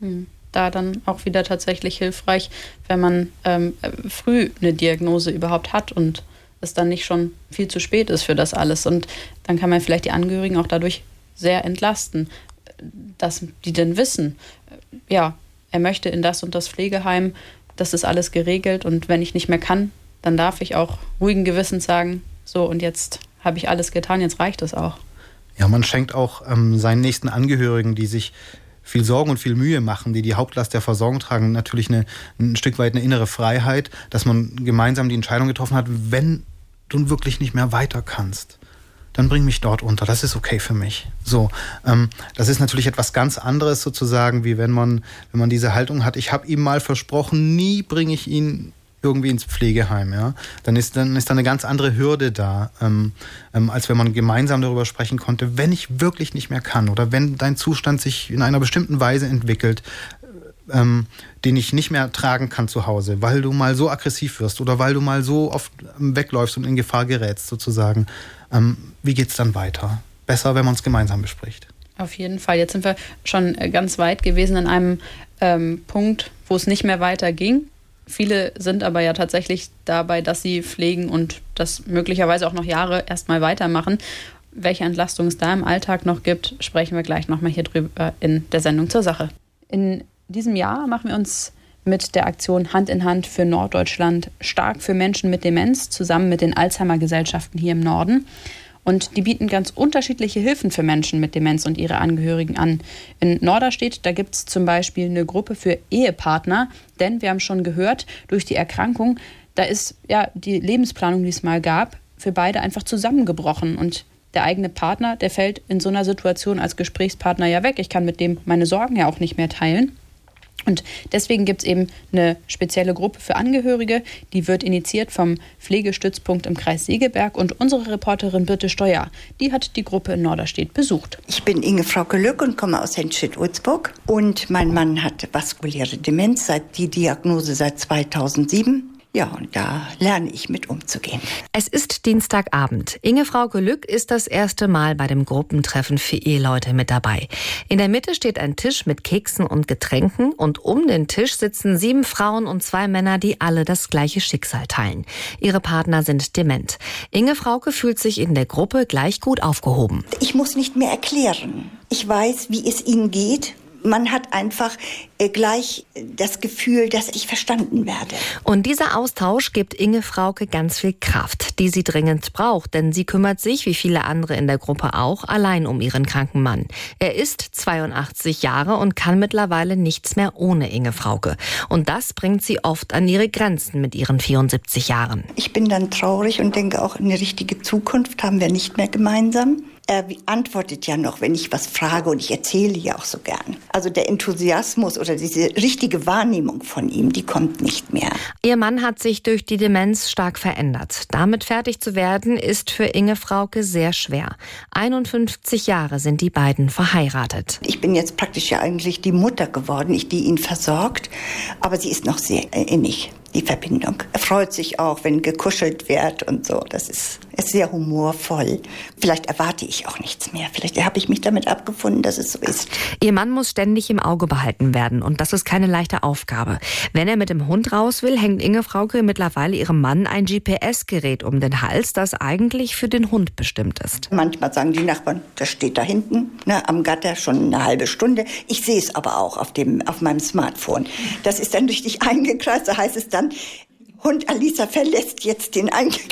Da dann auch wieder tatsächlich hilfreich, wenn man ähm, früh eine Diagnose überhaupt hat und es dann nicht schon viel zu spät ist für das alles. Und dann kann man vielleicht die Angehörigen auch dadurch sehr entlasten, dass die dann wissen, ja, er möchte in das und das Pflegeheim, das ist alles geregelt und wenn ich nicht mehr kann, dann darf ich auch ruhigen Gewissens sagen, so und jetzt habe ich alles getan, jetzt reicht es auch. Ja, man schenkt auch ähm, seinen nächsten Angehörigen, die sich viel Sorgen und viel Mühe machen, die die Hauptlast der Versorgung tragen, natürlich eine, ein Stück weit eine innere Freiheit, dass man gemeinsam die Entscheidung getroffen hat, wenn du wirklich nicht mehr weiter kannst, dann bring mich dort unter. Das ist okay für mich. So, ähm, das ist natürlich etwas ganz anderes sozusagen, wie wenn man, wenn man diese Haltung hat. Ich habe ihm mal versprochen, nie bringe ich ihn irgendwie ins Pflegeheim. Ja, dann ist dann ist da eine ganz andere Hürde da, ähm, ähm, als wenn man gemeinsam darüber sprechen konnte, wenn ich wirklich nicht mehr kann oder wenn dein Zustand sich in einer bestimmten Weise entwickelt, ähm, den ich nicht mehr tragen kann zu Hause, weil du mal so aggressiv wirst oder weil du mal so oft wegläufst und in Gefahr gerätst sozusagen. Ähm, wie geht's dann weiter? Besser, wenn man es gemeinsam bespricht. Auf jeden Fall. Jetzt sind wir schon ganz weit gewesen an einem ähm, Punkt, wo es nicht mehr weiter ging. Viele sind aber ja tatsächlich dabei, dass sie pflegen und das möglicherweise auch noch Jahre erstmal weitermachen. Welche Entlastung es da im Alltag noch gibt, sprechen wir gleich nochmal hier drüber in der Sendung zur Sache. In diesem Jahr machen wir uns mit der Aktion Hand in Hand für Norddeutschland stark für Menschen mit Demenz zusammen mit den Alzheimer-Gesellschaften hier im Norden. Und die bieten ganz unterschiedliche Hilfen für Menschen mit Demenz und ihre Angehörigen an. In Norderstedt, da gibt es zum Beispiel eine Gruppe für Ehepartner, denn wir haben schon gehört, durch die Erkrankung, da ist ja die Lebensplanung, die es mal gab, für beide einfach zusammengebrochen. Und der eigene Partner, der fällt in so einer Situation als Gesprächspartner ja weg. Ich kann mit dem meine Sorgen ja auch nicht mehr teilen. Und deswegen gibt es eben eine spezielle Gruppe für Angehörige, die wird initiiert vom Pflegestützpunkt im Kreis Segeberg. Und unsere Reporterin Birte Steuer, die hat die Gruppe in Norderstedt besucht. Ich bin Inge Frauke Lück und komme aus Henstedt-Ulzburg. Und mein Mann hat vaskuläre Demenz, seit die Diagnose seit zweitausendsieben. Ja, und da lerne ich mit umzugehen. Es ist Dienstagabend. Inge Frauke Lück ist das erste Mal bei dem Gruppentreffen für Eheleute mit dabei. In der Mitte steht ein Tisch mit Keksen und Getränken und um den Tisch sitzen sieben Frauen und zwei Männer, die alle das gleiche Schicksal teilen. Ihre Partner sind dement. Inge Frauke fühlt sich in der Gruppe gleich gut aufgehoben. Ich muss nicht mehr erklären. Ich weiß, wie es ihnen geht. Man hat einfach äh, gleich das Gefühl, dass ich verstanden werde. Und dieser Austausch gibt Inge Frauke ganz viel Kraft, die sie dringend braucht. Denn sie kümmert sich, wie viele andere in der Gruppe auch, allein um ihren kranken Mann. Er ist zweiundachtzig Jahre und kann mittlerweile nichts mehr ohne Inge Frauke. Und das bringt sie oft an ihre Grenzen mit ihren vierundsiebzig Jahren. Ich bin dann traurig und denke auch, eine richtige Zukunft haben wir nicht mehr gemeinsam. Er antwortet ja noch, wenn ich was frage, und ich erzähle ja auch so gern. Also der Enthusiasmus oder diese richtige Wahrnehmung von ihm, die kommt nicht mehr. Ihr Mann hat sich durch die Demenz stark verändert. Damit fertig zu werden, ist für Inge Frauke sehr schwer. einundfünfzig Jahre sind die beiden verheiratet. Ich bin jetzt praktisch ja eigentlich die Mutter geworden, ich die ihn versorgt. Aber sie ist noch sehr innig, die Verbindung. Er freut sich auch, wenn gekuschelt wird und so. Das ist, ist sehr humorvoll. Vielleicht erwarte ich auch nichts mehr. Vielleicht habe ich mich damit abgefunden, dass es so ist. Ihr Mann muss ständig im Auge behalten werden und das ist keine leichte Aufgabe. Wenn er mit dem Hund raus will, hängt Inge Frauke mittlerweile ihrem Mann ein G P S-Gerät um den Hals, das eigentlich für den Hund bestimmt ist. Manchmal sagen die Nachbarn, das steht da hinten, ne, am Gatter schon eine halbe Stunde. Ich sehe es aber auch auf, dem, auf meinem Smartphone. Das ist dann richtig eingekreist, da heißt es dann, Hund Alisa verlässt jetzt den,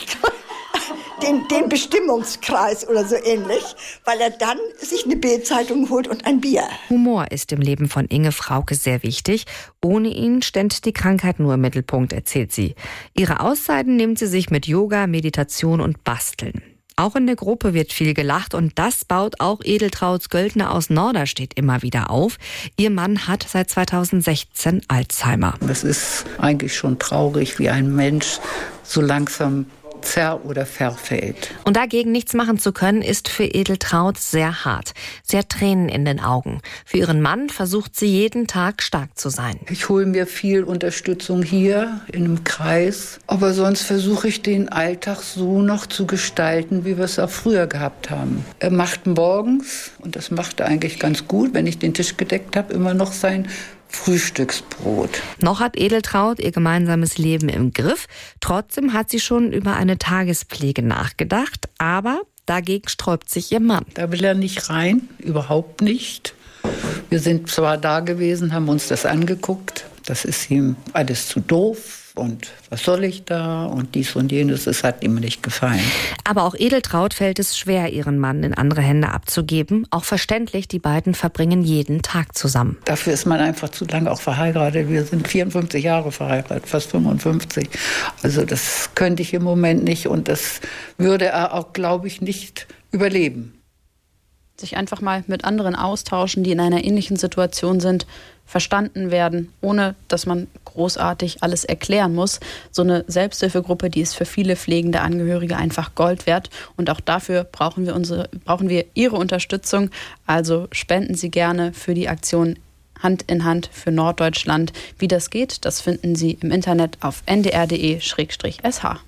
den, den Bestimmungskreis oder so ähnlich, weil er dann sich eine Bildzeitung holt und ein Bier. Humor ist im Leben von Inge Frauke sehr wichtig. Ohne ihn stände die Krankheit nur im Mittelpunkt, erzählt sie. Ihre Auszeiten nimmt sie sich mit Yoga, Meditation und Basteln. Auch in der Gruppe wird viel gelacht und das baut auch Edeltraud Göldner aus Norderstedt immer wieder auf. Ihr Mann hat seit zweitausendsechzehn Alzheimer. Es ist eigentlich schon traurig, wie ein Mensch so langsam zer- oder verfällt. Und dagegen nichts machen zu können, ist für Edeltraud sehr hart. Sie hat Tränen in den Augen. Für ihren Mann versucht sie jeden Tag stark zu sein. Ich hole mir viel Unterstützung hier in einem Kreis, aber sonst versuche ich den Alltag so noch zu gestalten, wie wir es auch früher gehabt haben. Er macht morgens, und das macht er eigentlich ganz gut, wenn ich den Tisch gedeckt habe, immer noch sein Frühstücksbrot. Noch hat Edeltraud ihr gemeinsames Leben im Griff. Trotzdem hat sie schon über eine Tagespflege nachgedacht. Aber dagegen sträubt sich ihr Mann. Da will er nicht rein, überhaupt nicht. Wir sind zwar da gewesen, haben uns das angeguckt. Das ist ihm alles zu doof. Und was soll ich da? Und dies und jenes, es hat ihm nicht gefallen. Aber auch Edeltraud fällt es schwer, ihren Mann in andere Hände abzugeben. Auch verständlich, die beiden verbringen jeden Tag zusammen. Dafür ist man einfach zu lange auch verheiratet. Wir sind vierundfünfzig Jahre verheiratet, fast fünfundfünfzig. Also das könnte ich im Moment nicht und das würde er auch, glaube ich, nicht überleben. Sich einfach mal mit anderen austauschen, die in einer ähnlichen Situation sind, verstanden werden, ohne dass man großartig alles erklären muss. So eine Selbsthilfegruppe, die ist für viele pflegende Angehörige einfach Gold wert. Und auch dafür brauchen wir, unsere, brauchen wir Ihre Unterstützung. Also spenden Sie gerne für die Aktion Hand in Hand für Norddeutschland. Wie das geht, das finden Sie im Internet auf n d r punkt d e slash s h.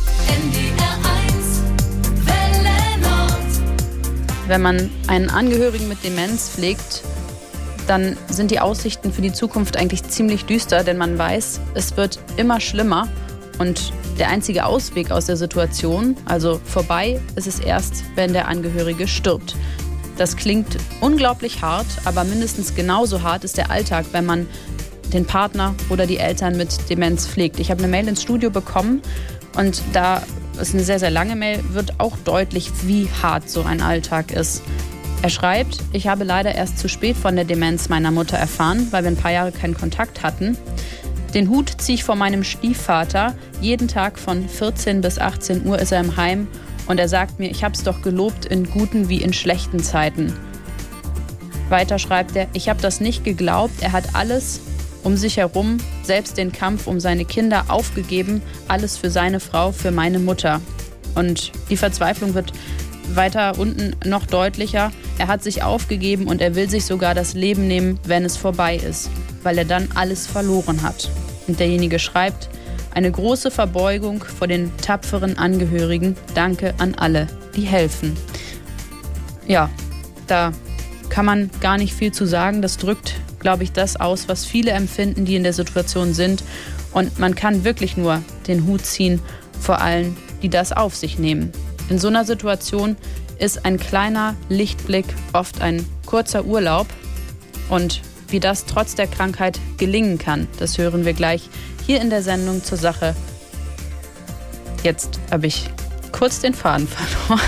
Wenn man einen Angehörigen mit Demenz pflegt, dann sind die Aussichten für die Zukunft eigentlich ziemlich düster, denn man weiß, es wird immer schlimmer und der einzige Ausweg aus der Situation, also vorbei, ist es erst, wenn der Angehörige stirbt. Das klingt unglaublich hart, aber mindestens genauso hart ist der Alltag, wenn man den Partner oder die Eltern mit Demenz pflegt. Ich habe eine Mail ins Studio bekommen und da ist eine sehr, sehr lange Mail, wird auch deutlich, wie hart so ein Alltag ist. Er schreibt, ich habe leider erst zu spät von der Demenz meiner Mutter erfahren, weil wir ein paar Jahre keinen Kontakt hatten. Den Hut ziehe ich vor meinem Stiefvater. Jeden Tag von vierzehn bis achtzehn Uhr ist er im Heim und er sagt mir, ich habe es doch gelobt in guten wie in schlechten Zeiten. Weiter schreibt er, ich habe das nicht geglaubt, er hat alles um sich herum, selbst den Kampf um seine Kinder aufgegeben, alles für seine Frau, für meine Mutter. Und die Verzweiflung wird weiter unten noch deutlicher. Er hat sich aufgegeben und er will sich sogar das Leben nehmen, wenn es vorbei ist, weil er dann alles verloren hat. Und derjenige schreibt, eine große Verbeugung vor den tapferen Angehörigen. Danke an alle, die helfen. Ja, da kann man gar nicht viel zu sagen. Das drückt, glaube ich, das aus, was viele empfinden, die in der Situation sind. Und man kann wirklich nur den Hut ziehen vor allen, die das auf sich nehmen. In so einer Situation ist ein kleiner Lichtblick oft ein kurzer Urlaub. Und wie das trotz der Krankheit gelingen kann, das hören wir gleich hier in der Sendung zur Sache. Jetzt habe ich kurz den Faden verloren.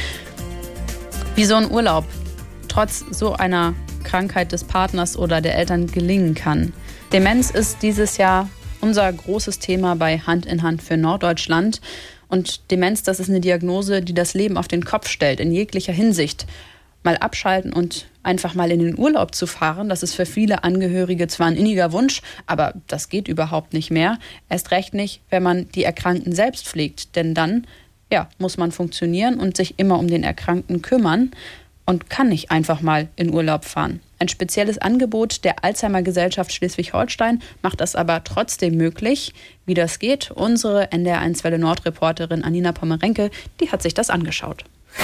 Wie so ein Urlaub trotz so einer Krankheit des Partners oder der Eltern gelingen kann. Demenz ist dieses Jahr unser großes Thema bei Hand in Hand für Norddeutschland. Und Demenz, das ist eine Diagnose, die das Leben auf den Kopf stellt, in jeglicher Hinsicht. Mal abschalten und einfach mal in den Urlaub zu fahren, das ist für viele Angehörige zwar ein inniger Wunsch, aber das geht überhaupt nicht mehr. Erst recht nicht, wenn man die Erkrankten selbst pflegt. Denn dann ja, muss man funktionieren und sich immer um den Erkrankten kümmern und kann nicht einfach mal in Urlaub fahren. Ein spezielles Angebot der Alzheimer-Gesellschaft Schleswig-Holstein macht das aber trotzdem möglich. Wie das geht, unsere N D R eins Welle Nord-Reporterin Anina Pommerenke, die hat sich das angeschaut.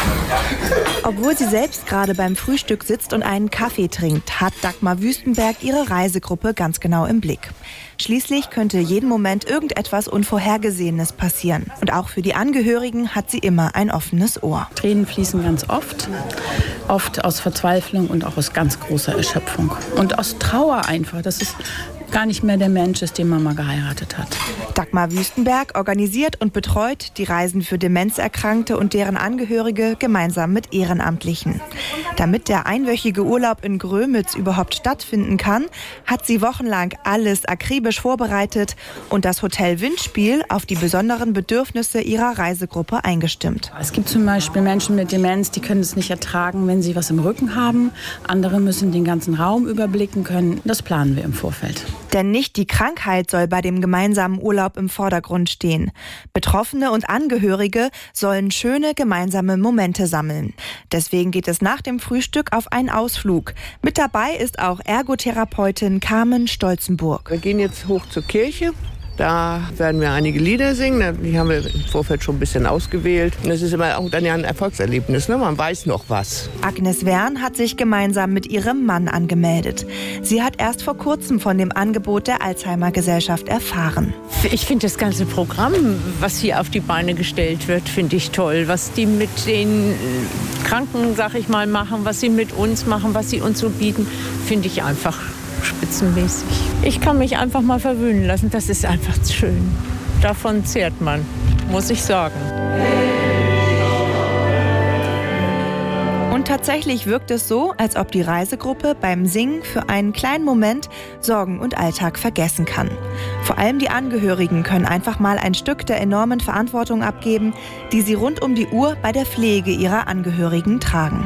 Obwohl sie selbst gerade beim Frühstück sitzt und einen Kaffee trinkt, hat Dagmar Wüstenberg ihre Reisegruppe ganz genau im Blick. Schließlich könnte jeden Moment irgendetwas Unvorhergesehenes passieren. Und auch für die Angehörigen hat sie immer ein offenes Ohr. Tränen fließen ganz oft, oft aus Verzweiflung und auch aus ganz großer Erschöpfung. Und aus Trauer einfach, dass es gar nicht mehr der Mensch ist, den man mal geheiratet hat. Dagmar Wüstenberg organisiert und betreut die Reisen für Demenzerkrankte und deren Angehörige gemeinsam mit Ehrenamtlichen. Damit der einwöchige Urlaub in Grömitz überhaupt stattfinden kann, hat sie wochenlang alles akribisch vorbereitet und das Hotel Windspiel auf die besonderen Bedürfnisse ihrer Reisegruppe eingestimmt. Es gibt zum Beispiel Menschen mit Demenz, die können es nicht ertragen, wenn sie was im Rücken haben. Andere müssen den ganzen Raum überblicken können. Das planen wir im Vorfeld. Denn nicht die Krankheit soll bei dem gemeinsamen Urlaub im Vordergrund stehen. Betroffene und Angehörige sollen schöne gemeinsame Momente sammeln. Deswegen geht es nach dem Frühstück auf einen Ausflug. Mit dabei ist auch Ergotherapeutin Carmen Stolzenburg. Wir gehen jetzt hoch zur Kirche. Da werden wir einige Lieder singen, die haben wir im Vorfeld schon ein bisschen ausgewählt. Und es ist immer auch dann ja ein Erfolgserlebnis, ne? Man weiß noch was. Agnes Wern hat sich gemeinsam mit ihrem Mann angemeldet. Sie hat erst vor kurzem von dem Angebot der Alzheimer-Gesellschaft erfahren. Ich finde das ganze Programm, was hier auf die Beine gestellt wird, finde ich toll. Was die mit den Kranken, sag ich mal, machen, was sie mit uns machen, was sie uns so bieten, finde ich einfach spitzenmäßig. Ich kann mich einfach mal verwöhnen lassen, das ist einfach schön. Davon zehrt man, muss ich sagen. Und tatsächlich wirkt es so, als ob die Reisegruppe beim Singen für einen kleinen Moment Sorgen und Alltag vergessen kann. Vor allem die Angehörigen können einfach mal ein Stück der enormen Verantwortung abgeben, die sie rund um die Uhr bei der Pflege ihrer Angehörigen tragen.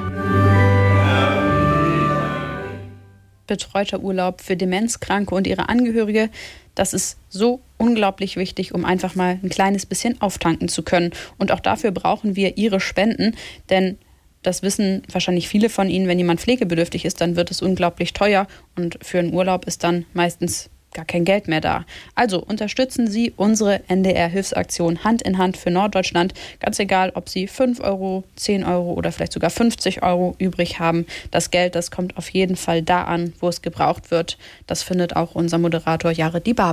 Betreuter Urlaub für Demenzkranke und ihre Angehörige. Das ist so unglaublich wichtig, um einfach mal ein kleines bisschen auftanken zu können. Und auch dafür brauchen wir Ihre Spenden, denn das wissen wahrscheinlich viele von Ihnen, wenn jemand pflegebedürftig ist, dann wird es unglaublich teuer und für einen Urlaub ist dann meistens gar kein Geld mehr da. Also unterstützen Sie unsere N D R-Hilfsaktion Hand in Hand für Norddeutschland. Ganz egal, ob Sie fünf Euro, zehn Euro oder vielleicht sogar fünfzig Euro übrig haben. Das Geld, das kommt auf jeden Fall da an, wo es gebraucht wird. Das findet auch unser Moderator Jared Dibaba.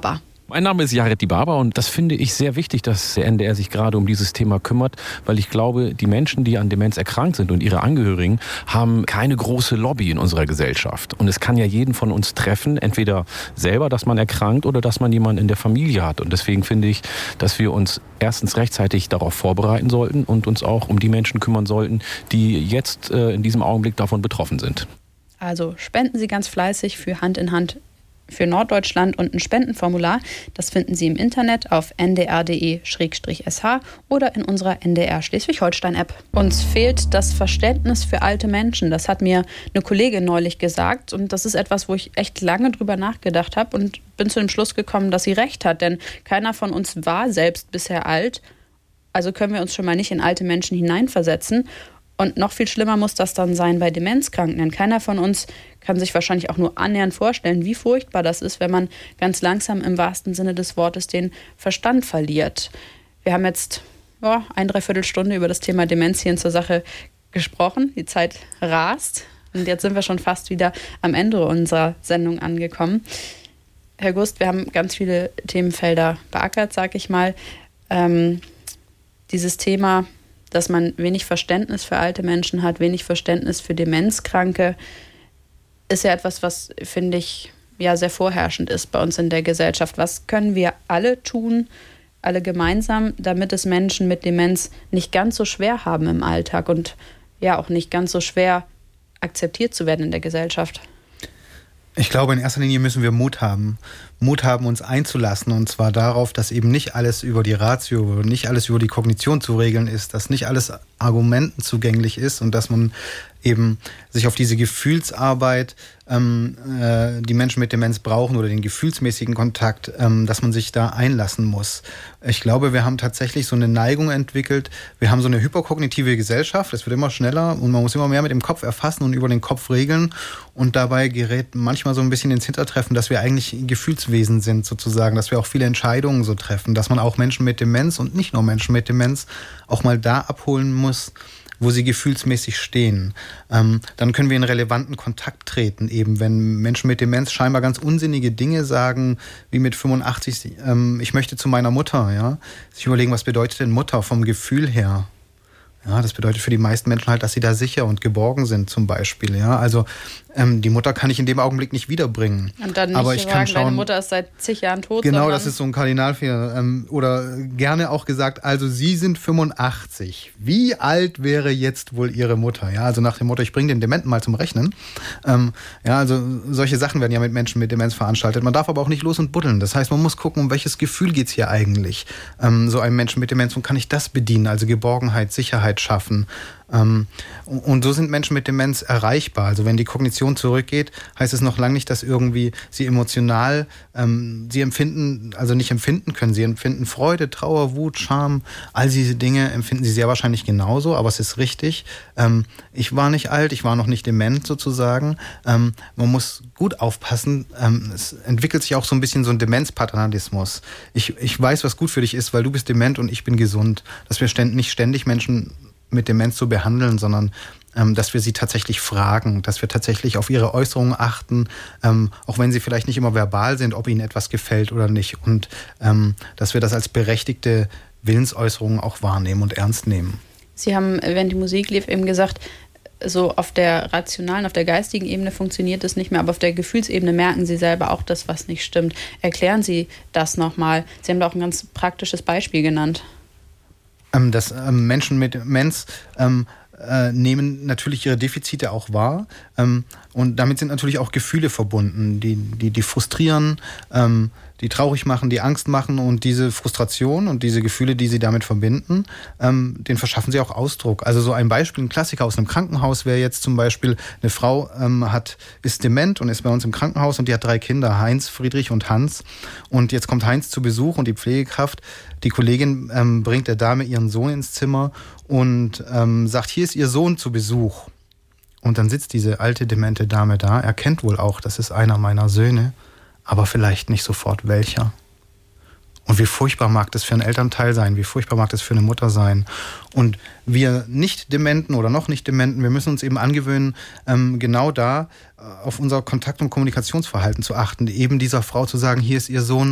Mein Name ist Jared Dibaba und das finde ich sehr wichtig, dass der N D R sich gerade um dieses Thema kümmert, weil ich glaube, die Menschen, die an Demenz erkrankt sind und ihre Angehörigen, haben keine große Lobby in unserer Gesellschaft. Und es kann ja jeden von uns treffen, entweder selber, dass man erkrankt oder dass man jemanden in der Familie hat. Und deswegen finde ich, dass wir uns erstens rechtzeitig darauf vorbereiten sollten und uns auch um die Menschen kümmern sollten, die jetzt äh, in diesem Augenblick davon betroffen sind. Also spenden Sie ganz fleißig für Hand in Hand für Norddeutschland und ein Spendenformular. Das finden Sie im Internet auf n d r punkt d e slash s h oder in unserer N D R Schleswig-Holstein-App. Uns fehlt das Verständnis für alte Menschen. Das hat mir eine Kollegin neulich gesagt und das ist etwas, wo ich echt lange drüber nachgedacht habe und bin zu dem Schluss gekommen, dass sie recht hat, denn keiner von uns war selbst bisher alt. Also können wir uns schon mal nicht in alte Menschen hineinversetzen. Und noch viel schlimmer muss das dann sein bei Demenzkranken, denn keiner von uns kann sich wahrscheinlich auch nur annähernd vorstellen, wie furchtbar das ist, wenn man ganz langsam im wahrsten Sinne des Wortes den Verstand verliert. Wir haben jetzt oh, ein Dreiviertelstunde über das Thema Demenz hier in zur Sache gesprochen. Die Zeit rast und jetzt sind wir schon fast wieder am Ende unserer Sendung angekommen. Herr Gust, wir haben ganz viele Themenfelder beackert, sag ich mal. Ähm, dieses Thema, dass man wenig Verständnis für alte Menschen hat, wenig Verständnis für Demenzkranke, ist ja etwas, was, finde ich, ja sehr vorherrschend ist bei uns in der Gesellschaft. Was können wir alle tun, alle gemeinsam, damit es Menschen mit Demenz nicht ganz so schwer haben im Alltag und ja auch nicht ganz so schwer akzeptiert zu werden in der Gesellschaft? Ich glaube, in erster Linie müssen wir Mut haben. Mut haben, uns einzulassen. Und zwar darauf, dass eben nicht alles über die Ratio, nicht alles über die Kognition zu regeln ist, dass nicht alles Argumenten zugänglich ist und dass man eben sich auf diese Gefühlsarbeit, ähm, äh, die Menschen mit Demenz brauchen oder den gefühlsmäßigen Kontakt, ähm, dass man sich da einlassen muss. Ich glaube, wir haben tatsächlich so eine Neigung entwickelt. Wir haben so eine hyperkognitive Gesellschaft. Es wird immer schneller und man muss immer mehr mit dem Kopf erfassen und über den Kopf regeln. Und dabei gerät manchmal so ein bisschen ins Hintertreffen, dass wir eigentlich Gefühlswesen sind sozusagen, dass wir auch viele Entscheidungen so treffen, dass man auch Menschen mit Demenz und nicht nur Menschen mit Demenz auch mal da abholen muss, wo sie gefühlsmäßig stehen. Ähm, dann können wir in relevanten Kontakt treten, eben wenn Menschen mit Demenz scheinbar ganz unsinnige Dinge sagen, wie mit fünfundachtzig, ähm, ich möchte zu meiner Mutter, ja, sich überlegen, was bedeutet denn Mutter vom Gefühl her? Ja, das bedeutet für die meisten Menschen halt, dass sie da sicher und geborgen sind zum Beispiel. Ja, also ähm, die Mutter kann ich in dem Augenblick nicht wiederbringen. Und dann nicht aber ich sagen, kann schauen, deine Mutter ist seit zig Jahren tot. Genau, das ist so ein Kardinalfehler. Ähm, oder gerne auch gesagt, also Sie sind fünfundachtzig. Wie alt wäre jetzt wohl Ihre Mutter? Ja, also nach dem Motto, ich bringe den Dementen mal zum Rechnen. Ähm, ja, also solche Sachen werden ja mit Menschen mit Demenz veranstaltet. Man darf aber auch nicht los und buddeln. Das heißt, man muss gucken, um welches Gefühl geht's hier eigentlich? Ähm, so einem Menschen mit Demenz, und kann ich das bedienen? Also Geborgenheit, Sicherheit schaffen. Ähm, und so sind Menschen mit Demenz erreichbar. Also wenn die Kognition zurückgeht, heißt es noch lange nicht, dass irgendwie sie emotional, ähm, sie empfinden, also nicht empfinden können. Sie empfinden Freude, Trauer, Wut, Scham, all diese Dinge empfinden sie sehr wahrscheinlich genauso, aber es ist richtig. Ähm, ich war nicht alt, ich war noch nicht dement sozusagen. Ähm, man muss gut aufpassen. Ähm, es entwickelt sich auch so ein bisschen so ein Demenzpaternalismus. Ich, ich weiß, was gut für dich ist, weil du bist dement und ich bin gesund. Dass wir ständ, nicht ständig Menschen mit Demenz zu behandeln, sondern ähm, dass wir sie tatsächlich fragen, dass wir tatsächlich auf ihre Äußerungen achten, ähm, auch wenn sie vielleicht nicht immer verbal sind, ob ihnen etwas gefällt oder nicht, und ähm, dass wir das als berechtigte Willensäußerungen auch wahrnehmen und ernst nehmen. Sie haben, während die Musik lief, eben gesagt, so auf der rationalen, auf der geistigen Ebene funktioniert es nicht mehr, aber auf der Gefühlsebene merken Sie selber auch das, was nicht stimmt. Erklären Sie das nochmal. Sie haben da auch ein ganz praktisches Beispiel genannt. Dass ähm, Menschen mit Demenz ähm, äh, nehmen natürlich ihre Defizite auch wahr, ähm, und damit sind natürlich auch Gefühle verbunden, die, die, die frustrieren, ähm, die traurig machen, die Angst machen, und diese Frustration und diese Gefühle, die sie damit verbinden, ähm, den verschaffen sie auch Ausdruck. Also so ein Beispiel, ein Klassiker aus einem Krankenhaus wäre jetzt zum Beispiel, eine Frau ähm, hat, ist dement und ist bei uns im Krankenhaus und die hat drei Kinder, Heinz, Friedrich und Hans, und jetzt kommt Heinz zu Besuch und die Pflegekraft, die Kollegin ähm, bringt der Dame ihren Sohn ins Zimmer und ähm, sagt, hier ist ihr Sohn zu Besuch. Und dann sitzt diese alte, demente Dame da, erkennt wohl auch, das ist einer meiner Söhne, aber vielleicht nicht sofort welcher. Und wie furchtbar mag das für einen Elternteil sein, wie furchtbar mag das für eine Mutter sein. Und wir Nicht-Dementen oder noch Nicht-Dementen, wir müssen uns eben angewöhnen, ähm, genau da äh, auf unser Kontakt- und Kommunikationsverhalten zu achten, eben dieser Frau zu sagen, hier ist ihr Sohn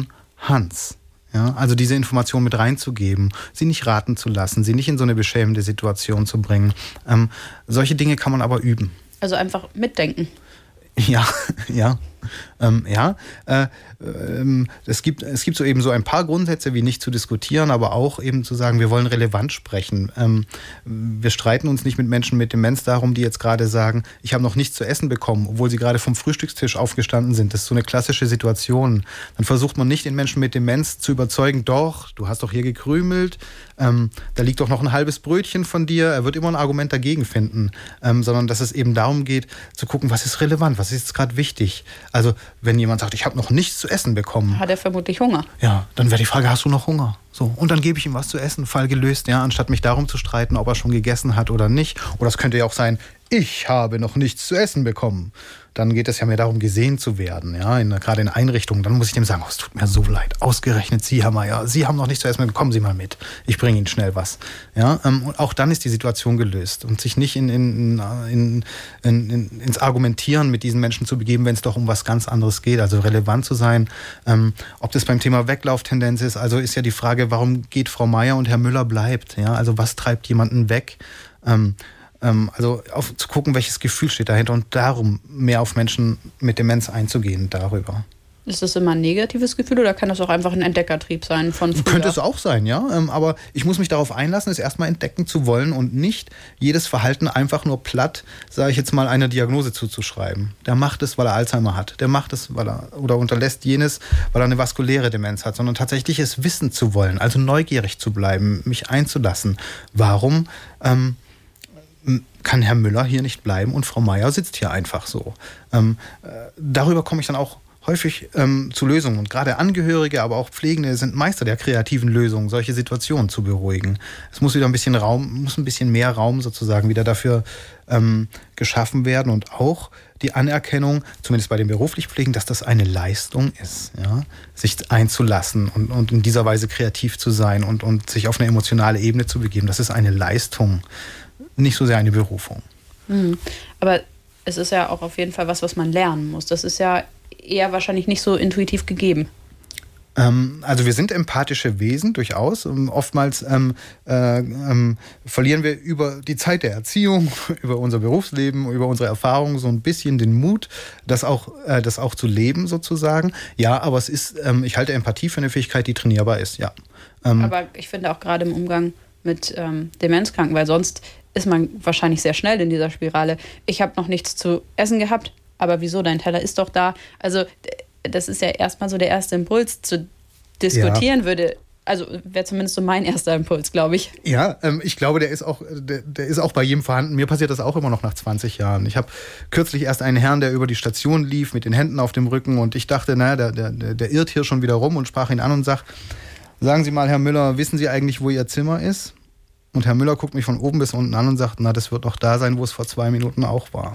Hans. Ja, also diese Information mit reinzugeben, sie nicht raten zu lassen, sie nicht in so eine beschämende Situation zu bringen. Ähm, solche Dinge kann man aber üben. Also einfach mitdenken. Ja, ja. Ähm, ja, äh, ähm, es gibt, es gibt so eben so ein paar Grundsätze, wie nicht zu diskutieren, aber auch eben zu sagen, wir wollen relevant sprechen. Ähm, wir streiten uns nicht mit Menschen mit Demenz darum, die jetzt gerade sagen, ich habe noch nichts zu essen bekommen, obwohl sie gerade vom Frühstückstisch aufgestanden sind. Das ist so eine klassische Situation. Dann versucht man nicht, den Menschen mit Demenz zu überzeugen, doch, du hast doch hier gekrümelt, ähm, da liegt doch noch ein halbes Brötchen von dir. Er wird immer ein Argument dagegen finden, ähm, sondern dass es eben darum geht, zu gucken, was ist relevant, was ist jetzt gerade wichtig. Also wenn jemand sagt, ich habe noch nichts zu essen bekommen. Hat er vermutlich Hunger. Ja, dann wäre die Frage, hast du noch Hunger? So, und dann gebe ich ihm was zu essen, Fall gelöst, ja, anstatt mich darum zu streiten, ob er schon gegessen hat oder nicht. Oder es könnte ja auch sein, ich habe noch nichts zu essen bekommen. Dann geht es ja mehr darum, gesehen zu werden, ja, in, gerade in Einrichtungen. Dann muss ich dem sagen, oh, es tut mir so leid, ausgerechnet Sie, Herr Meier, Sie haben noch nichts zu essen, kommen Sie mal mit, ich bringe Ihnen schnell was. Ja, ähm, und auch dann ist die Situation gelöst und sich nicht in, in, in, in, in, ins Argumentieren mit diesen Menschen zu begeben, wenn es doch um was ganz anderes geht, also relevant zu sein. Ähm, ob das beim Thema Weglauftendenz ist, also ist ja die Frage, warum geht Frau Meier und Herr Müller bleibt, ja, also was treibt jemanden weg? Ähm, Also auf, zu gucken, welches Gefühl steht dahinter und darum mehr auf Menschen mit Demenz einzugehen darüber. Ist das immer ein negatives Gefühl oder kann das auch einfach ein Entdeckertrieb sein von früher? Könnte es auch sein, ja. Aber ich muss mich darauf einlassen, es erstmal entdecken zu wollen und nicht jedes Verhalten einfach nur platt, sage ich jetzt mal, einer Diagnose zuzuschreiben. Der macht es, weil er Alzheimer hat. Der macht es, weil er oder unterlässt jenes, weil er eine vaskuläre Demenz hat, sondern tatsächlich es wissen zu wollen, also neugierig zu bleiben, mich einzulassen. Warum ähm, kann Herr Müller hier nicht bleiben und Frau Meier sitzt hier einfach so. Ähm, äh, darüber komme ich dann auch häufig ähm, zu Lösungen. Und gerade Angehörige, aber auch Pflegende sind Meister der kreativen Lösungen, solche Situationen zu beruhigen. Es muss wieder ein bisschen Raum, muss ein bisschen mehr Raum sozusagen wieder dafür ähm, geschaffen werden und auch die Anerkennung, zumindest bei den beruflich Pflegen, dass das eine Leistung ist, ja? Sich einzulassen und, und in dieser Weise kreativ zu sein und, und sich auf eine emotionale Ebene zu begeben. Das ist eine Leistung. Nicht so sehr eine Berufung. Mhm. Aber es ist ja auch auf jeden Fall was, was man lernen muss. Das ist ja eher wahrscheinlich nicht so intuitiv gegeben. Ähm, also wir sind empathische Wesen, durchaus. Ähm, oftmals ähm, äh, ähm, verlieren wir über die Zeit der Erziehung, über unser Berufsleben, über unsere Erfahrungen so ein bisschen den Mut, das auch, äh, das auch zu leben sozusagen. Ja, aber es ist, ähm, ich halte Empathie für eine Fähigkeit, die trainierbar ist, ja. Ähm, aber ich finde auch gerade im Umgang mit ähm, Demenzkranken, weil sonst ist man wahrscheinlich sehr schnell in dieser Spirale. Ich habe noch nichts zu essen gehabt, aber wieso, dein Teller ist doch da. Also das ist ja erstmal so der erste Impuls, zu diskutieren ja. würde. Also wäre zumindest so mein erster Impuls, glaube ich. Ja, ähm, ich glaube, der ist, auch, der, der ist auch bei jedem vorhanden. Mir passiert das auch immer noch nach zwanzig Jahren. Ich habe kürzlich erst einen Herrn, der über die Station lief, mit den Händen auf dem Rücken und ich dachte, naja, der, der, der irrt hier schon wieder rum und sprach ihn an und sagt, sagen Sie mal, Herr Müller, wissen Sie eigentlich, wo Ihr Zimmer ist? Und Herr Müller guckt mich von oben bis unten an und sagt, na, das wird doch da sein, wo es vor zwei Minuten auch war.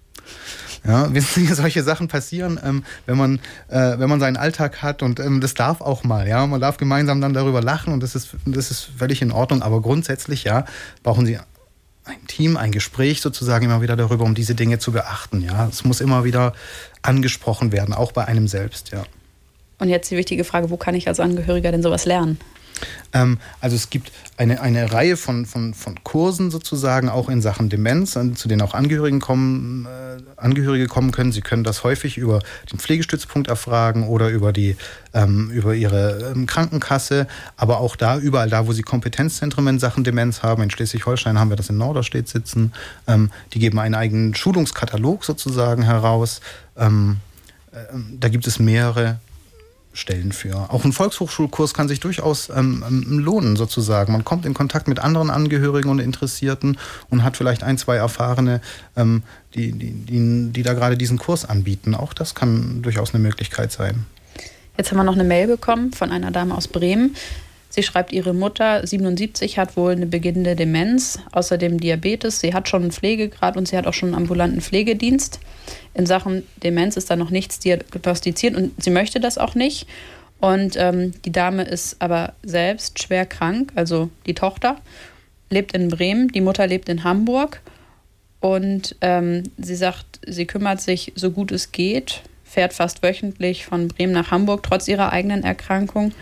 Ja, wissen Sie, solche Sachen passieren, ähm, wenn man, äh, wenn man seinen Alltag hat und ähm, das darf auch mal, ja, man darf gemeinsam dann darüber lachen und das ist, das ist völlig in Ordnung, aber grundsätzlich, ja, brauchen Sie ein Team, ein Gespräch sozusagen immer wieder darüber, um diese Dinge zu beachten, ja. Es muss immer wieder angesprochen werden, auch bei einem selbst, ja. Und jetzt die wichtige Frage, wo kann ich als Angehöriger denn sowas lernen? Ähm, also es gibt eine, eine Reihe von, von, von Kursen sozusagen, auch in Sachen Demenz, zu denen auch Angehörigen kommen, äh, Angehörige kommen können. Sie können das häufig über den Pflegestützpunkt erfragen oder über, die, ähm, über ihre ähm, Krankenkasse, aber auch da, überall da, wo sie Kompetenzzentren in Sachen Demenz haben. In Schleswig-Holstein haben wir das in Norderstedt sitzen. Ähm, die geben einen eigenen Schulungskatalog sozusagen heraus. Ähm, äh, da gibt es mehrere Stellen für. Auch ein Volkshochschulkurs kann sich durchaus ähm, lohnen sozusagen. Man kommt in Kontakt mit anderen Angehörigen und Interessierten und hat vielleicht ein, zwei Erfahrene, ähm, die, die, die, die da gerade diesen Kurs anbieten. Auch das kann durchaus eine Möglichkeit sein. Jetzt haben wir noch eine Mail bekommen von einer Dame aus Bremen. Sie schreibt, ihre Mutter, siebenundsiebzig, hat wohl eine beginnende Demenz, außerdem Diabetes. Sie hat schon einen Pflegegrad und sie hat auch schon einen ambulanten Pflegedienst. In Sachen Demenz ist da noch nichts diagnostiziert und sie möchte das auch nicht. Und ähm, die Dame ist aber selbst schwer krank, also die Tochter, lebt in Bremen, die Mutter lebt in Hamburg. Und ähm, sie sagt, sie kümmert sich so gut es geht, fährt fast wöchentlich von Bremen nach Hamburg, trotz ihrer eigenen Erkrankung.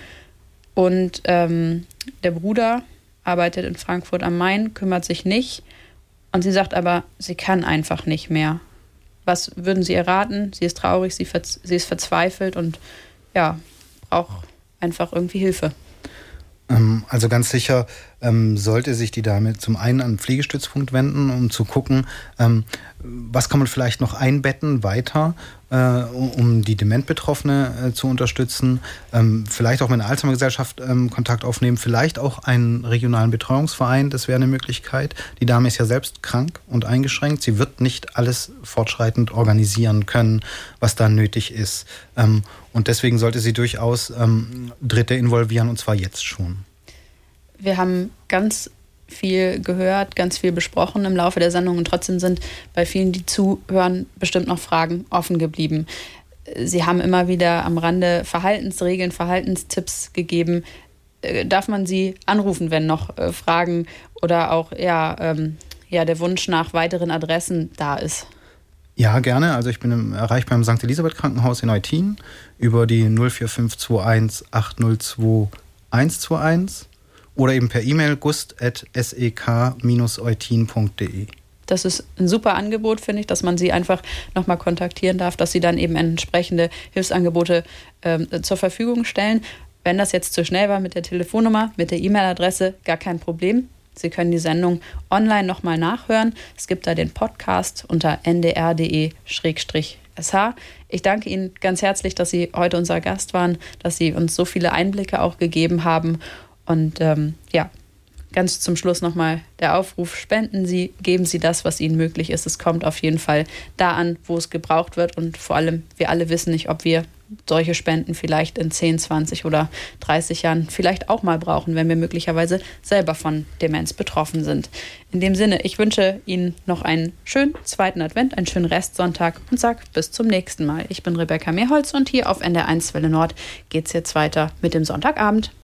Und ähm, der Bruder arbeitet in Frankfurt am Main, kümmert sich nicht. Und sie sagt aber, sie kann einfach nicht mehr. Was würden Sie ihr raten? Sie ist traurig, sie, verz- sie ist verzweifelt und ja, braucht einfach irgendwie Hilfe. Also ganz sicher ähm, sollte sich die Dame zum einen an den Pflegestützpunkt wenden, um zu gucken, ähm, was kann man vielleicht noch einbetten weiter, äh, um, um die Dementbetroffene äh, zu unterstützen. Ähm, vielleicht auch mit einer Alzheimer-Gesellschaft ähm, Kontakt aufnehmen, vielleicht auch einen regionalen Betreuungsverein, das wäre eine Möglichkeit. Die Dame ist ja selbst krank und eingeschränkt. Sie wird nicht alles fortschreitend organisieren können, was da nötig ist. Ähm, und deswegen sollte sie durchaus ähm, Dritte involvieren, und zwar jetzt schon. Wir haben ganz viel gehört, ganz viel besprochen im Laufe der Sendung und trotzdem sind bei vielen, die zuhören, bestimmt noch Fragen offen geblieben. Sie haben immer wieder am Rande Verhaltensregeln, Verhaltenstipps gegeben. Darf man Sie anrufen, wenn noch äh, Fragen oder auch ja, ähm, ja, der Wunsch nach weiteren Adressen da ist? Ja, gerne. Also ich bin im, erreichbar im Sankt Elisabeth Krankenhaus in Eutin über die null vier fünf zwei eins acht null zwei eins zwei eins. Oder eben per E-Mail gust at s e k dash eutin punkt d e. Das ist ein super Angebot, finde ich, dass man sie einfach nochmal kontaktieren darf, dass sie dann eben entsprechende Hilfsangebote ähm, zur Verfügung stellen. Wenn das jetzt zu schnell war mit der Telefonnummer, mit der E-Mail-Adresse, gar kein Problem. Sie können die Sendung online nochmal nachhören. Es gibt da den Podcast unter n d r punkt d e slash s h. Ich danke Ihnen ganz herzlich, dass Sie heute unser Gast waren, dass Sie uns so viele Einblicke auch gegeben haben. Und ähm, ja, ganz zum Schluss nochmal der Aufruf, spenden Sie, geben Sie das, was Ihnen möglich ist. Es kommt auf jeden Fall da an, wo es gebraucht wird. Und vor allem, wir alle wissen nicht, ob wir solche Spenden vielleicht in zehn, zwanzig oder dreißig Jahren vielleicht auch mal brauchen, wenn wir möglicherweise selber von Demenz betroffen sind. In dem Sinne, ich wünsche Ihnen noch einen schönen zweiten Advent, einen schönen Restsonntag und sage bis zum nächsten Mal. Ich bin Rebecca Mehrholz und hier auf N D R eins Welle Nord geht es jetzt weiter mit dem Sonntagabend.